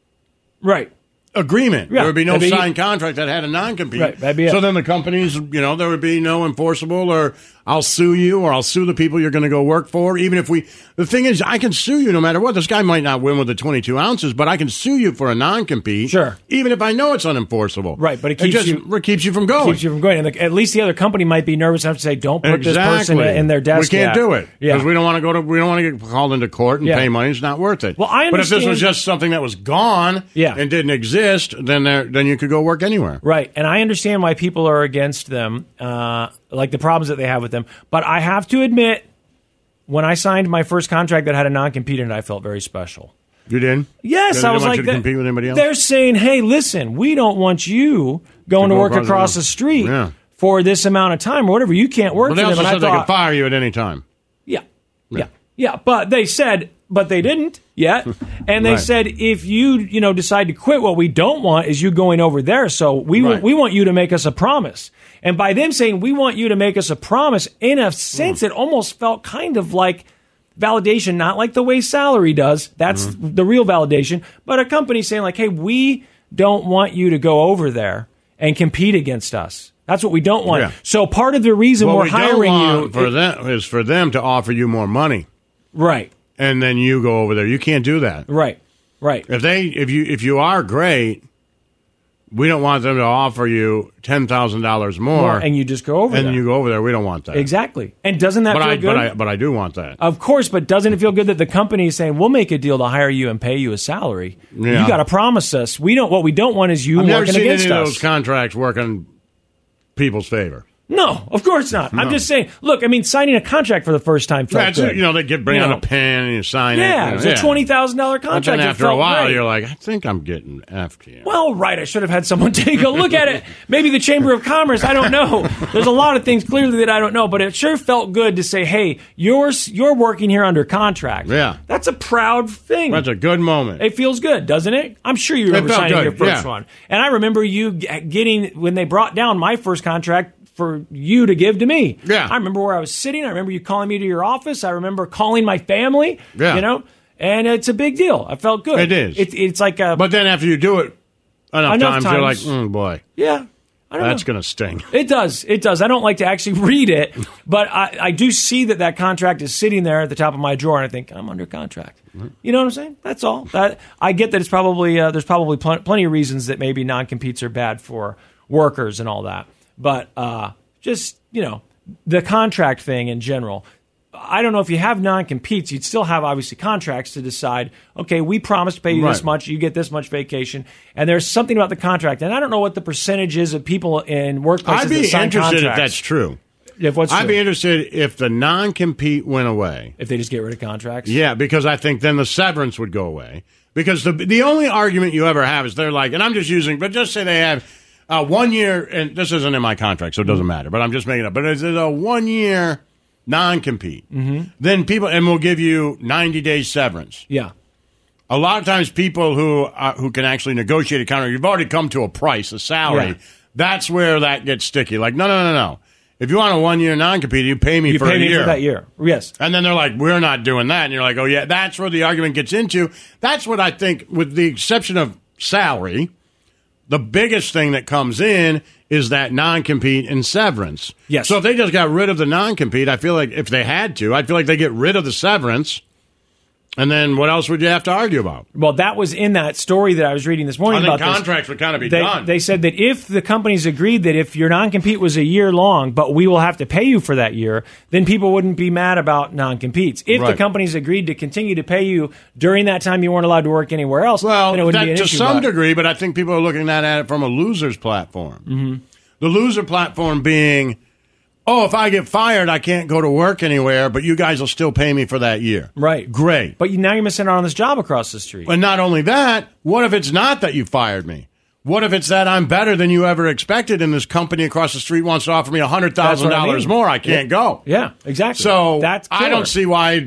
right. agreement. Yeah, There would be no that'd be- signed contract that had a non-compete. Right, that'd be it. So then the companies, you know, there would be no enforceable or I'll sue you or I'll sue the people you're going to go work for. Even if we, the thing is, I can sue you no matter what. This guy might not win with the twenty-two ounces, but I can sue you for a non-compete. Sure. Even if I know it's unenforceable. Right, but it keeps just, you it keeps you from going. Keeps you from going. And the, at least the other company might be nervous enough to say, don't put exactly. this person in their desk. We can't yet. do it Yeah. because we don't want to go to. We don't want to get called into court and Yeah. pay money. It's not worth it. Well, I But if this understand- was just something that was gone Yeah. and didn't exist, then there, then you could go work anywhere. Right, and I understand why people are against them, uh, like the problems that they have with them. But I have to admit, when I signed my first contract that had a non-compete in it, I felt very special. You did? Yes, They I was didn't want like, you to that- compete with anybody else? they're saying, hey, listen, we don't want you going to, To go work across the- across the street Yeah. for this amount of time or whatever. You can't work But they for them. also And said I they thought, could fire you at any time. Yeah, yeah, yeah. But they said, but they didn't yet. And they Right. said, if you, you know, decide to quit, what we don't want is you going over there. So we Right. we want you to make us a promise. And by them saying we want you to make us a promise, in a sense, Hmm. it almost felt kind of like validation, not like the way salary does. That's Mm-hmm. the real validation. But a company saying like, hey, we don't want you to go over there and compete against us. That's what we don't want. Yeah. So part of the reason What we're we don't hiring want you for it- them is for them to offer you more money, right? And then you go over there. You can't do that, right? Right. If they, if you, if you are great, we don't want them to offer you ten thousand dollars more, More, and you just go over and there. you go over there. We don't want that Exactly. And doesn't that but feel I, good? but I, but I do want that. Of course, but doesn't it feel good that the company is saying, we'll make a deal to hire you and pay you a salary? Yeah. You got to promise us. We don't. What we don't want is you I've never working seen against any of us. those contracts work in people's favor. No, of course not. I'm No. just saying, look, I mean, signing a contract for the first time felt That's good. it. You know, they get bring You out know. a pen and you sign it. Yeah, you it was know, a twenty thousand dollars But contract. then It after a felt while, great. you're like, I think I'm getting effed here. Well, right. I should have had someone take a look at it. Maybe the Chamber of Commerce. I don't know. There's a lot of things clearly that I don't know, but it sure felt good to say, hey, you're, you're working here under contract. Yeah. That's a proud thing. That's a good moment. It feels good, doesn't it? I'm sure you remember felt signing good, your first yeah. one. And I remember you g- getting, when they brought down my first contract for you to give to me. Yeah. I remember where I was sitting. I remember you calling me to your office. I remember calling my family. Yeah. You know? And it's a big deal. I felt good. It is. It, it's like a... But then after you do it enough, Enough times, you're like, times. mm, boy, Yeah. I don't that's know. going to sting. It does. It does. I don't like to actually read it, but I, I do see that that contract is sitting there at the top of my drawer, and I think I'm under contract. You know what I'm saying? That's all. That I get that it's probably uh, there's probably pl- plenty of reasons that maybe non-competes are bad for workers and all that, but uh, just you know the contract thing in general. I don't know if you have non-competes, you'd still have obviously contracts to decide, okay, we promised to pay you this Right. much, you get this much vacation. And there's something about the contract. And I don't know what the percentage is of people in workplaces I'd be that sign interested if contracts. that's true. If what's I'd true? be interested if the non-compete went away. If they just get rid of contracts? Yeah, because I think then the severance would go away. Because the the only argument you ever have is they're like, and I'm just using, but just say they have uh, one year, and this isn't in my contract, so it doesn't matter, but I'm just making it up. But it's a one year non-compete. Mm-hmm. Then people, and we'll give you ninety days severance. Yeah. A lot of times people who uh, who can actually negotiate a contract, you've already come to a price, a salary. Yeah. That's where that gets sticky. Like, no, no, no, no. If you want a one-year non-compete, you pay me You for pay a me year. for that year. Yes. And then they're like, we're not doing that. And you're like, oh, yeah, that's where the argument gets into. That's what I think, with the exception of salary, the biggest thing that comes in is that non-compete and severance. Yes. So if they just got rid of the non-compete, I feel like if they had to, I'd feel like they get rid of the severance. And then what else would you have to argue about? Well, that was in that story that I was reading this morning I think about this. contracts would kind of be they, done. They said that if the companies agreed that if your non-compete was a year long, but we will have to pay you for that year, then people wouldn't be mad about non-competes. If the Right. companies agreed to continue to pay you during that time you weren't allowed to work anywhere else, Well, then it wouldn't that, be an to issue. some but- degree, but I think people are looking at it from a loser's platform. Mhm. The loser platform being, oh, if I get fired, I can't go to work anywhere, but you guys will still pay me for that year. Right. Great. But you, now you're missing out on this job across the street. And not only that, what if it's not that you fired me? What if it's that I'm better than you ever expected and this company across the street wants to offer me one hundred thousand That's what I dollars mean. more? I can't Yeah. go. Yeah, exactly. So That's I killer. don't see why,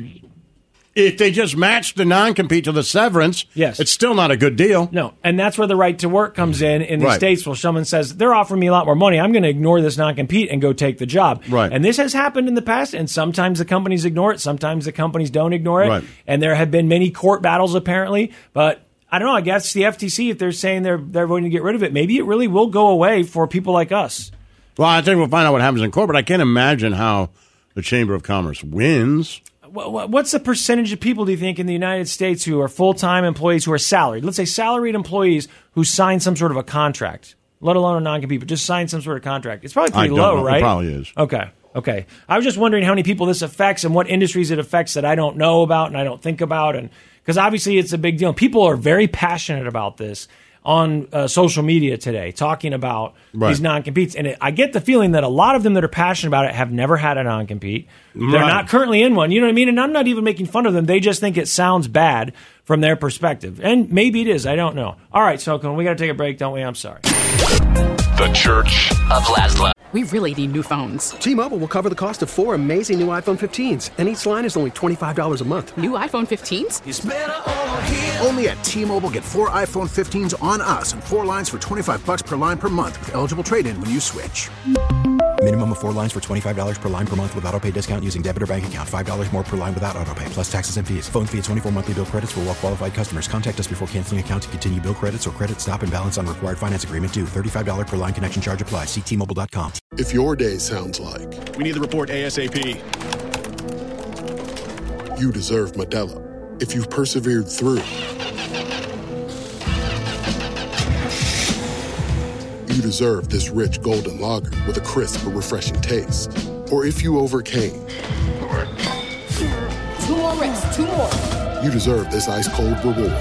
if they just match the non-compete to the severance, Yes. it's still not a good deal. No, and that's where the right to work comes in in the Right. states. Where someone says they're offering me a lot more money, I'm going to ignore this non-compete and go take the job. Right. And this has happened in the past, and sometimes the companies ignore it, sometimes the companies don't ignore it. Right. And there have been many court battles apparently, but I don't know. I guess the F T C, if they're saying they're they're going to get rid of it, maybe it really will go away for people like us. Well, I think we'll find out what happens in court, but I can't imagine how the Chamber of Commerce wins. What's the percentage of people, do you think, in the United States who are full-time employees who are salaried? Let's say salaried employees who sign some sort of a contract, let alone a non-compete, but just sign some sort of contract. It's probably pretty I don't low, know. right? It probably is. Okay, okay. I was just wondering how many people this affects and what industries it affects that I don't know about and I don't think about. And because obviously it's a big deal. People are very passionate about this on uh, social media today, talking about Right. these non-competes. And it, I get the feeling that a lot of them that are passionate about it have never had a non-compete. They're Right. not currently in one. You know what I mean? And I'm not even making fun of them. They just think it sounds bad from their perspective. And maybe it is. I don't know. All right, Sokon, we got to take a break, don't we? I'm sorry. The Church of Laszlo. We really need new phones. T-Mobile will cover the cost of four amazing new iPhone fifteens, and each line is only twenty-five dollars a month. New iPhone fifteens? It's better over here. Only at T-Mobile, get four iPhone fifteens on us and four lines for twenty-five bucks per line per month with eligible trade-in when you switch. Minimum of four lines for twenty-five dollars per line per month with auto pay discount using debit or bank account. five dollars more per line without auto pay, plus taxes and fees. Phone fee at twenty-four monthly bill credits for well-qualified customers. Contact us before canceling account to continue bill credits or credit stop and balance on required finance agreement due. thirty-five dollars per line connection charge applies. See T Mobile dot com. If your day sounds like... We need the report ASAP. You deserve Modelo. If you've persevered through... You deserve this rich golden lager with a crisp but refreshing taste. Or if you overcame... Two more reps, two more. You deserve this ice-cold reward.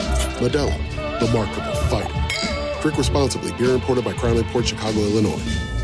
Modelo, the Markable Fighter. Drink responsibly. Beer imported by Crown Imports, Chicago, Illinois.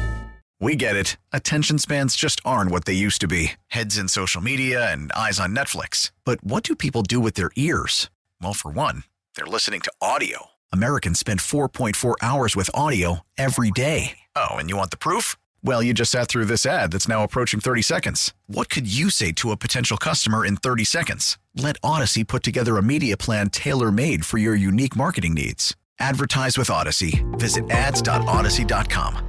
We get it. Attention spans just aren't what they used to be. Heads in social media and eyes on Netflix. But what do people do with their ears? Well, for one, they're listening to audio. Americans spend four point four hours with audio every day. Oh, and you want the proof? Well, you just sat through this ad that's now approaching thirty seconds. What could you say to a potential customer in thirty seconds? Let Odyssey put together a media plan tailor-made for your unique marketing needs. Advertise with Odyssey. Visit ads dot odyssey dot com.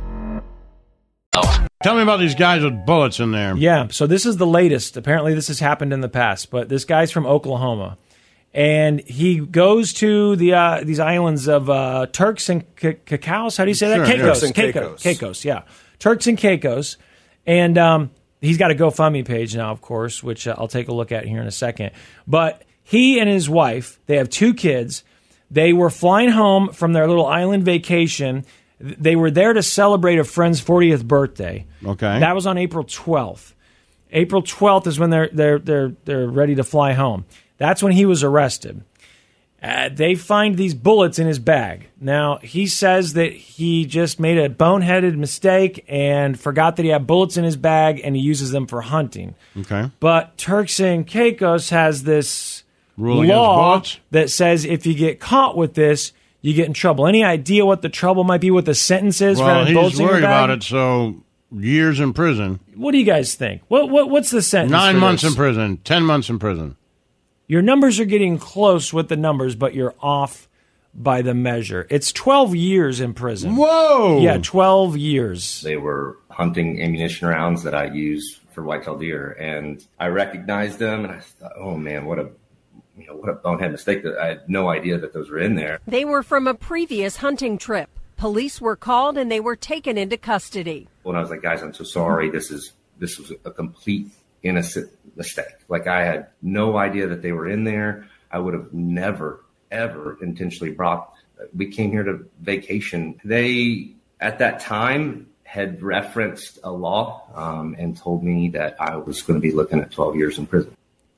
Tell me about these guys with bullets in there. Yeah, so this is the latest. Apparently this has happened in the past, but this guy's from Oklahoma. And he goes to the uh, these islands of uh, Turks and C- Caicos. How do you say that? Sure, Caicos. Turks and Caicos. Caicos. Caicos, yeah. Turks and Caicos. And um, he's got a GoFundMe page now, of course, which uh, I'll take a look at here in a second. But he and his wife, they have two kids. They were flying home from their little island vacation. They were there to celebrate a friend's fortieth birthday. Okay. That was on April twelfth. April twelfth is when they're they're they're they're ready to fly home. That's when he was arrested. Uh, they find these bullets in his bag. Now, he says that he just made a boneheaded mistake and forgot that he had bullets in his bag, and he uses them for hunting. Okay. But Turks and Caicos has this Rule against law bullets? that says if you get caught with this, you get in trouble. Any idea what the trouble might be, what the sentence is for Well, having he's bullets in your worried bag? about it, so years in prison. What do you guys think? What, what What's the sentence? Nine for months this? in prison, ten months in prison. Your numbers are getting close with the numbers, but you're off by the measure. It's twelve years in prison. Whoa! Yeah, twelve years. They were hunting ammunition rounds that I use for whitetail deer, and I recognized them, and I thought, oh man, what a you know what a bonehead mistake! That I had no idea that those were in there. They were from a previous hunting trip. Police were called and they were taken into custody. When I was like, guys, I'm so sorry. This is this was a complete innocent mistake. Like, I had no idea that they were in there. I would have never, ever intentionally brought, we came here to vacation. They, at that time, had referenced a law um, and told me that I was going to be looking at twelve years in prison.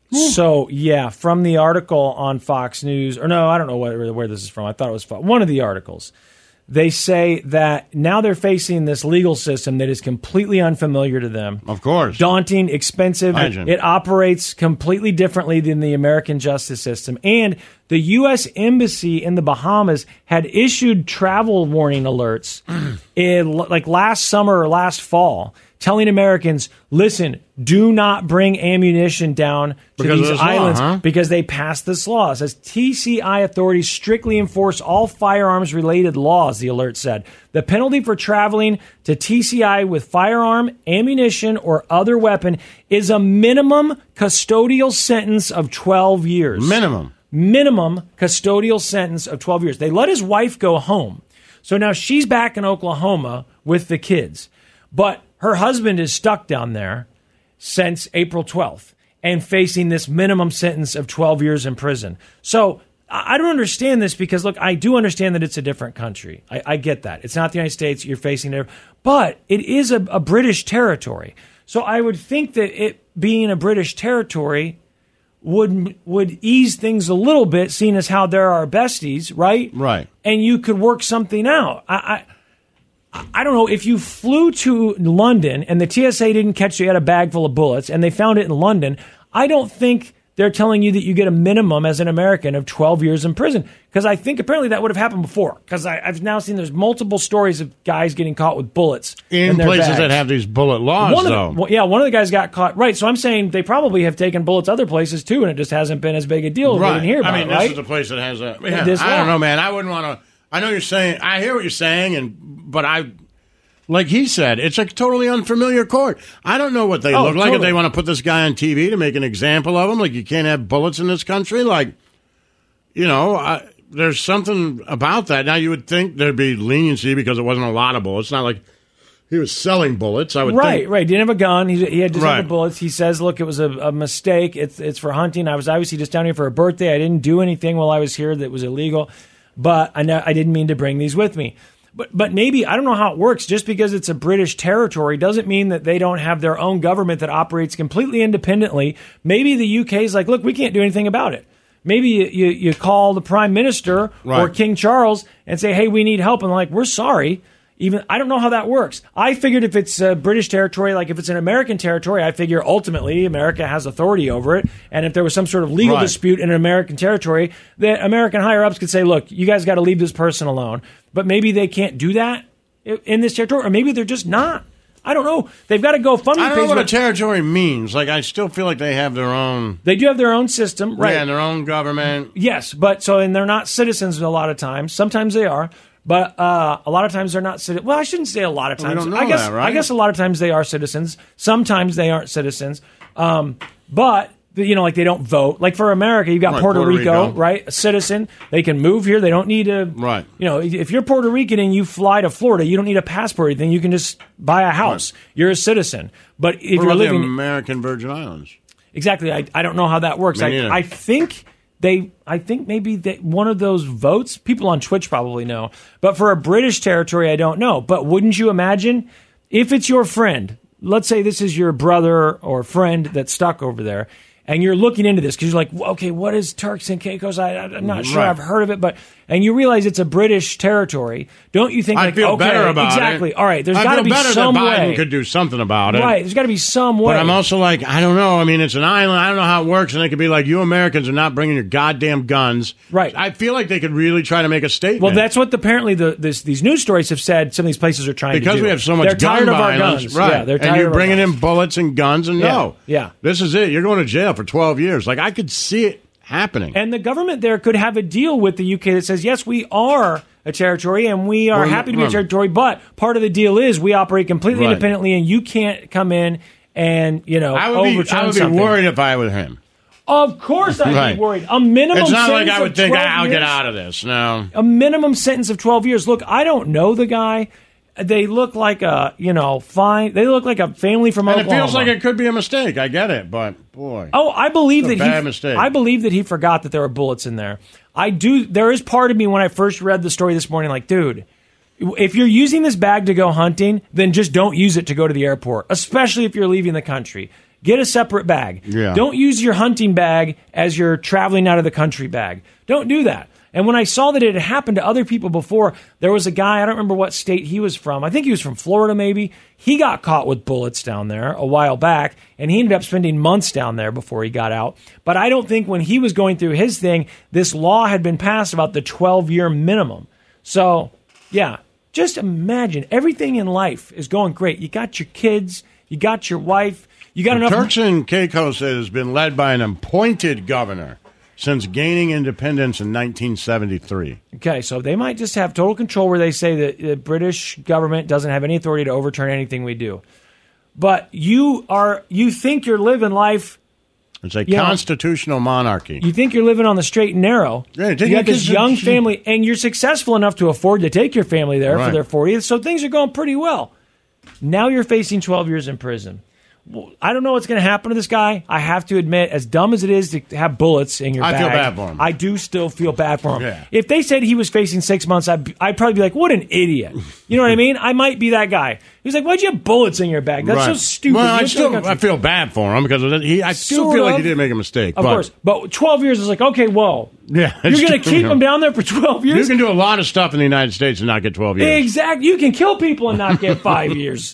So, yeah, from the article on Fox News, or no, I don't know where, where this is from. I thought it was Fox, one of the articles. They say that now they're facing this legal system that is completely unfamiliar to them. Of course. Daunting, expensive. Imagine. It operates completely differently than the American justice system. And the U S Embassy in the Bahamas had issued travel warning alerts in, like last summer or last fall, telling Americans, listen, do not bring ammunition down to Because of these this law, islands huh? because they passed this law. It says T C I authorities strictly enforce all firearms-related laws, the alert said. The penalty for traveling to T C I with firearm, ammunition, or other weapon is a minimum custodial sentence of twelve years. Minimum. Minimum custodial sentence of twelve years. They let his wife go home. So now she's back in Oklahoma with the kids. But her husband is stuck down there. since April twelfth and facing this minimum sentence of twelve years in prison. So I don't understand this because, look, I do understand that it's a different country. I, I get that. It's not the United States. You're facing there. But it is a, a British territory. So I would think that it being a British territory would would ease things a little bit, seeing as how there are besties, right? Right. And you could work something out. I, I I don't know, if you flew to London and the T S A didn't catch you at a bag full of bullets and they found it in London, I don't think they're telling you that you get a minimum as an American of twelve years in prison. Because I think apparently that would have happened before. Because I've now seen there's multiple stories of guys getting caught with bullets in, In their places bags. that have these bullet laws, One of though. the, well, yeah, one of the guys got caught. Right, so I'm saying they probably have taken bullets other places too, and it just hasn't been as big a deal. Right. We didn't hear about I mean, it, right? this is the place that has a. Yeah, This I don't law. know, man. I wouldn't want to. I know you're saying. I hear what you're saying, and but I. Like he said, it's a totally unfamiliar court. I don't know what they Oh, look like. If totally. they want to put this guy on T V to make an example of him, like you can't have bullets in this country, like, you know, I, there's something about that. Now, you would think there'd be leniency because it wasn't a lot of bullets. It's not like he was selling bullets. I would Right, think. right. Didn't have a gun. He, he had just Right. had the bullets. He says, "Look, it was a, a mistake. It's it's for hunting. I was obviously just down here for a birthday. I didn't do anything while I was here that was illegal, but I know I didn't mean to bring these with me." But but maybe, I don't know how it works. Just because it's a British territory doesn't mean that they don't have their own government that operates completely independently. Maybe the U K is like, look, we can't do anything about it. Maybe you, you, you call the Prime Minister or Right. King Charles and say, hey, we need help. And like, we're sorry. Even I don't know how that works. I figured if it's a British territory, like if it's an American territory, I figure ultimately America has authority over it. And if there was some sort of legal Right. dispute in an American territory, the American higher-ups could say, look, you guys got to leave this person alone. But maybe they can't do that i- in this territory, or maybe they're just not. I don't know. They've got to go GoFundMe I don't know page. what a but territory means. Like, I still feel like they have their own. They do have their own system, right? Yeah, and their own government. Yes, but so, and they're not citizens a lot of times. Sometimes they are. But uh, a lot of times they're not citizens. Well, I shouldn't say a lot of Well, we times. don't know I guess that, right? I guess a lot of times they are citizens. Sometimes they aren't citizens. Um, but you know, like they don't vote. Like for America, you've got Right, Puerto, Puerto Rico, Rico. right? A citizen. They can move here. They don't need to. Right. You know, if you're Puerto Rican and you fly to Florida, you don't need a passport or anything. You can just buy a house. You're a citizen. But if What you're about living the American Virgin Islands? Exactly. I, I don't know how that works. Me I, neither. I think they. I think maybe they, one of those votes. People on Twitch probably know, but for a British territory, I don't know. But wouldn't you imagine if it's your friend? Let's say this is your brother or friend that's stuck over there, and you're looking into this because you're like, well, okay, what is Turks and Caicos? I, I'm not sure. Right. I've heard of it, but and you realize it's a British territory. Don't you think? I like, feel okay, better about exactly. it. All right, there's I got to feel be better some that Biden way. could do something about it. Right, there's got to be some way. But I'm also like, I don't know. I mean, it's an island. I don't know how it works. And they could be like, you Americans are not bringing your goddamn guns. Right. I feel like they could really try to make a statement. Well, that's what apparently the this, these news stories have said. Some of these places are trying to do because we have so much They're gun tired of our violence. guns. Right. Yeah, they're tired and you're of our bringing guns. in bullets and guns. And Yeah, no. yeah. This is it. You're going to jail for twelve years. Like, I could see it happening. And the government there could have a deal with the U K that says, yes, we are a territory and we are Well, happy to be a um, territory, but part of the deal is we operate completely Right. independently and you can't come in and, you know, I would be, overturn I would be something. worried if I were him. Of course I'd Right. be worried. A minimum It's not like sentence I of would think, twelve I'll years? get out of this. No. A minimum sentence of twelve years. Look, I don't know the guy. They look like a, you know, fine. They look like a family from And Oklahoma. it feels like it could be a mistake. I get it. But, boy. Oh, I believe It's a that he. bad mistake. I believe that he forgot that there were bullets in there. I do. There is part of me when I first read the story this morning, like, dude, if you're using this bag to go hunting, then just don't use it to go to the airport, especially if you're leaving the country. Get a separate bag. Yeah. Don't use your hunting bag as your traveling out of the country bag. Don't do that. And when I saw that it had happened to other people before, there was a guy, I don't remember what state he was from. I think he was from Florida, maybe. He got caught with bullets down there a while back, and he ended up spending months down there before he got out. But I don't think when he was going through his thing, this law had been passed about the twelve-year minimum. So, yeah, just imagine everything in life is going great. You got your kids, you got your wife, you got enough. Turks and Caicos has been led by an appointed governor since gaining independence in nineteen seventy-three. Okay, so they might just have total control where they say that the British government doesn't have any authority to overturn anything we do. But you are you think you're living life. It's a You know, constitutional monarchy. You think you're living on the straight and narrow. Yeah, you take got your this kids to- young family, and you're successful enough to afford to take your family there for Right. their fortieth, so things are going pretty well. Now you're facing twelve years in prison. I don't know what's going to happen to this guy. I have to admit, as dumb as it is to have bullets in your I bag, feel bad for him. I do still feel bad for him. Yeah. If they said he was facing six months, I'd, I'd probably be like, what an idiot. You know what I mean? I might be that guy. He's like, why'd you have bullets in your bag? That's Right. so stupid. Well, I You still don't- I feel bad for him because of that. He, I still Sort feel like of. he did make a mistake. Of but, course. But twelve years is like, okay, whoa. Yeah, You're it's going to true. keep him down there for twelve years? You can do a lot of stuff in the United States and not get twelve years. Exactly. You can kill people and not get five years.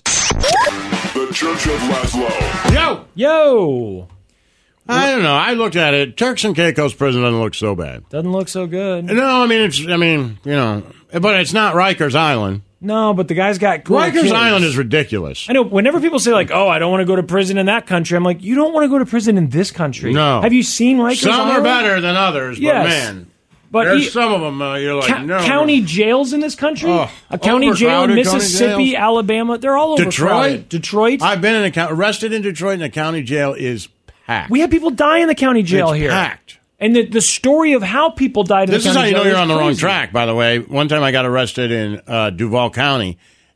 The Church of Laszlo. Yo! Yo! I don't know. I looked at it. Turks and Caicos prison doesn't look so bad. Doesn't look so good. No, I mean, it's, I mean, you know, but it's not Rikers Island. No, but the guy's got cool Rikers kids. Island is ridiculous. I know. Whenever people say like, "Oh, I don't want to go to prison in that country," I'm like, "You don't want to go to prison in this country." No. Have you seen Rikers Some Island? are better than others, but Yes. man. But there's he- some of them uh, you're like, Ca- no. county jails in this country, Oh, a county jail in overcrowded county Mississippi, jails. Alabama, they're all over. Detroit? Detroit. I've been in a county, arrested in Detroit, and the county jail is packed. We had people die in the county jail It's here. packed. And the, the story of how people died in This the is county how you jail know you're is on the wrong crazy. track, by the way. One time I got arrested in uh, Duval County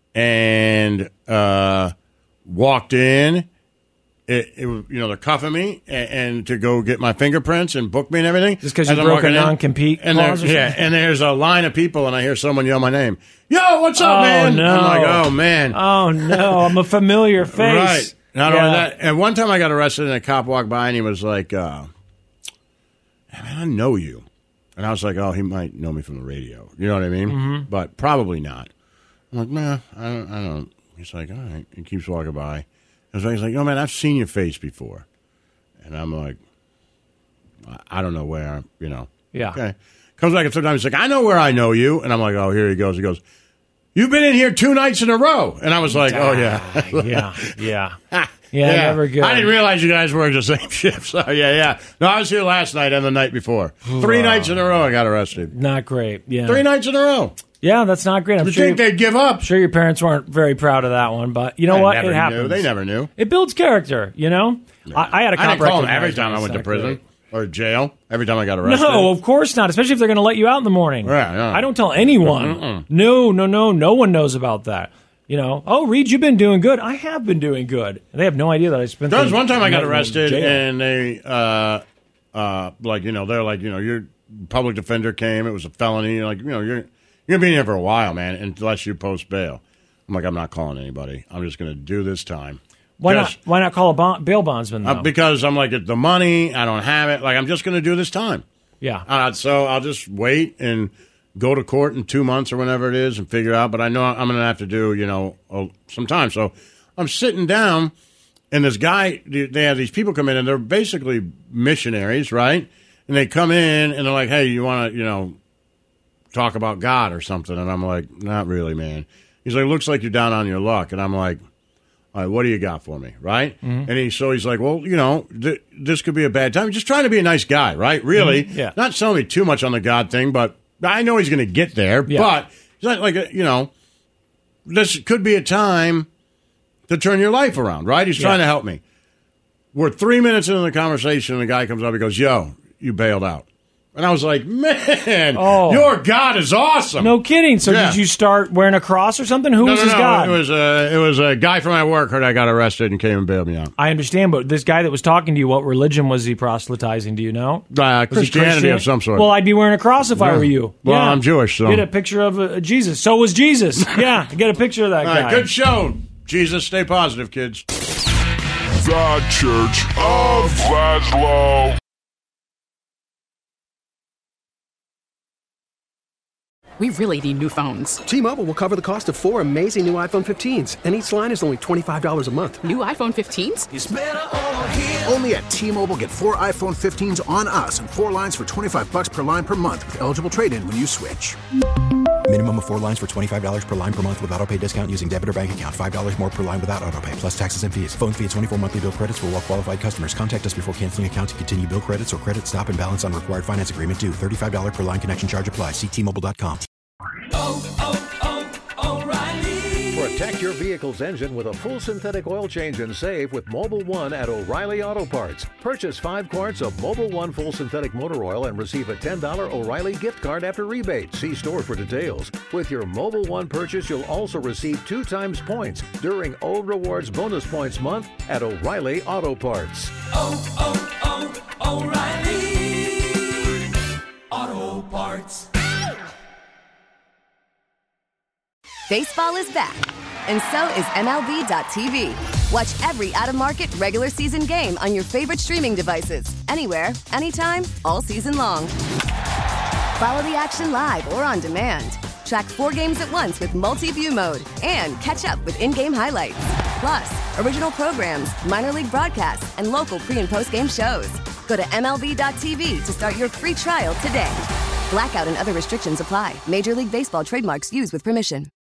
and uh, walked in. It, it was, you know, they're cuffing me and, and to go get my fingerprints and book me and everything. Just 'cause you As I'm broke a walking in, non-compete and there- clause or yeah, something? and there's a line of people, and I hear someone yell my name. Yo, what's up, Oh, man? no. I'm like, oh man, Oh no, I'm a familiar face. right. Not Yeah. only that, and one time I got arrested, and a cop walked by, and he was like, uh, "Hey, man, I know you," and I was like, "Oh, he might know me from the radio." You know what I mean? Mhm. But probably not. I'm like, nah, I don't. I don't. He's like, all right. He keeps walking by. And so he's like, oh, man, I've seen your face before. And I'm like, I- I don't know where, you know. Yeah. Okay. Comes back and sometimes he's like, I know where I know you. And I'm like, oh, here he goes. He goes, you've been in here two nights in a row. And I was like, oh, yeah. yeah, yeah. Yeah, never good. I didn't realize you guys worked the same shift. So, yeah, yeah. No, I was here last night and the night before. Three Wow. nights in a row I got arrested. Not great. Yeah. Three nights in a row. Yeah, that's not great. I'm You sure think you- they'd give up? I'm sure your parents weren't very proud of that one, but you know They what? never It knew. happens. They never knew. It builds character, you know? I, I had a I cop didn't call them recognize every me. time I It's went to not prison great. or jail. Every time I got arrested. No, of course not, especially if they're going to let you out in the morning. Yeah, yeah. I don't tell anyone. Mm-mm. No, no, no. No one knows about that. You know, oh, Reed, you've been doing good. I have been doing good. And they have no idea that I spent There was the one time I got night in arrested, jail. and they, uh, uh, like, you know, they're like, you know, your public defender came. It was a felony. Like, you know, you're you're gonna be in here for a while, man, unless you post bail. I'm like, I'm not calling anybody. I'm just gonna do this time. Why Just- not? Why not call a bond, bail bondsman? Though? Uh, because I'm like, the money, I don't have it. Like, I'm just gonna do this time. yeah. Uh, so I'll just wait and go to court in two months or whenever it is and figure out. But I know I'm going to have to do, you know, uh, some time. So I'm sitting down, and this guy, they have these people come in, and they're basically missionaries, right? And they come in, and they're like, hey, you want to, you know, talk about God or something? And I'm like, not really, man. He's like, looks like you're down on your luck. And I'm like, all right, what do you got for me, right? Mhm. And he, so he's like, well, you know, th- this could be a bad time. Just trying to be a nice guy, right? Really, Mhm, yeah. not selling me too much on the God thing, but I know he's going to get there. Yeah. But he's not like, a, you know, this could be a time to turn your life around, right? He's trying Yeah. to help me. We're three minutes into the conversation, and the guy comes up, he goes, yo, you bailed out. And I was like, man, Oh. your God is awesome. No kidding. So Yeah. did you start wearing a cross or something? Who no, was no, his no. God? It was, a, it was a guy from my work heard I got arrested and came and bailed me out. I understand, but this guy that was talking to you, what religion was he proselytizing? Do you know? Uh, Was he Christianity Christian? of some sort. Well, I'd be wearing a cross if I Yeah. were you. Well, Yeah. I'm Jewish, so. Get a picture of uh, Jesus. So was Jesus. Yeah, get a picture of that All guy. right, good show. Jesus, stay positive, kids. The Church of Laszlo. We really need new phones. T-Mobile will cover the cost of four amazing new iPhone fifteens, and each line is only twenty-five dollars a month. New iPhone fifteens? Only at T-Mobile, get four iPhone fifteens on us and four lines for twenty-five bucks per line per month with eligible trade-in when you switch. Minimum of four lines for twenty-five dollars per line per month with autopay discount using debit or bank account. five dollars more per line without autopay, plus taxes and fees. Phone fee at twenty-four monthly bill credits for well-qualified customers. Contact us before canceling account to continue bill credits or credit stop and balance on required finance agreement due. thirty-five dollars per line connection charge applies. See T Mobile dot com. For a Protect your vehicle's engine with a full synthetic oil change and save with Mobil one at O'Reilly Auto Parts. Purchase five quarts of Mobil one full synthetic motor oil and receive a ten dollars O'Reilly gift card after rebate. See store for details. With your Mobil one purchase, you'll also receive two times points during O Rewards Bonus Points Month at O'Reilly Auto Parts. Oh, oh, oh, O'Reilly Auto Parts. Baseball is back, and so is M L B dot T V. Watch every out-of-market regular season game on your favorite streaming devices, anywhere, anytime, all season long. Follow the action live or on demand. Track four games at once with multi-view mode and catch up with in-game highlights. Plus, original programs, minor league broadcasts, and local pre- and post-game shows. Go to M L B dot T V to start your free trial today. Blackout and other restrictions apply. Major League Baseball trademarks used with permission.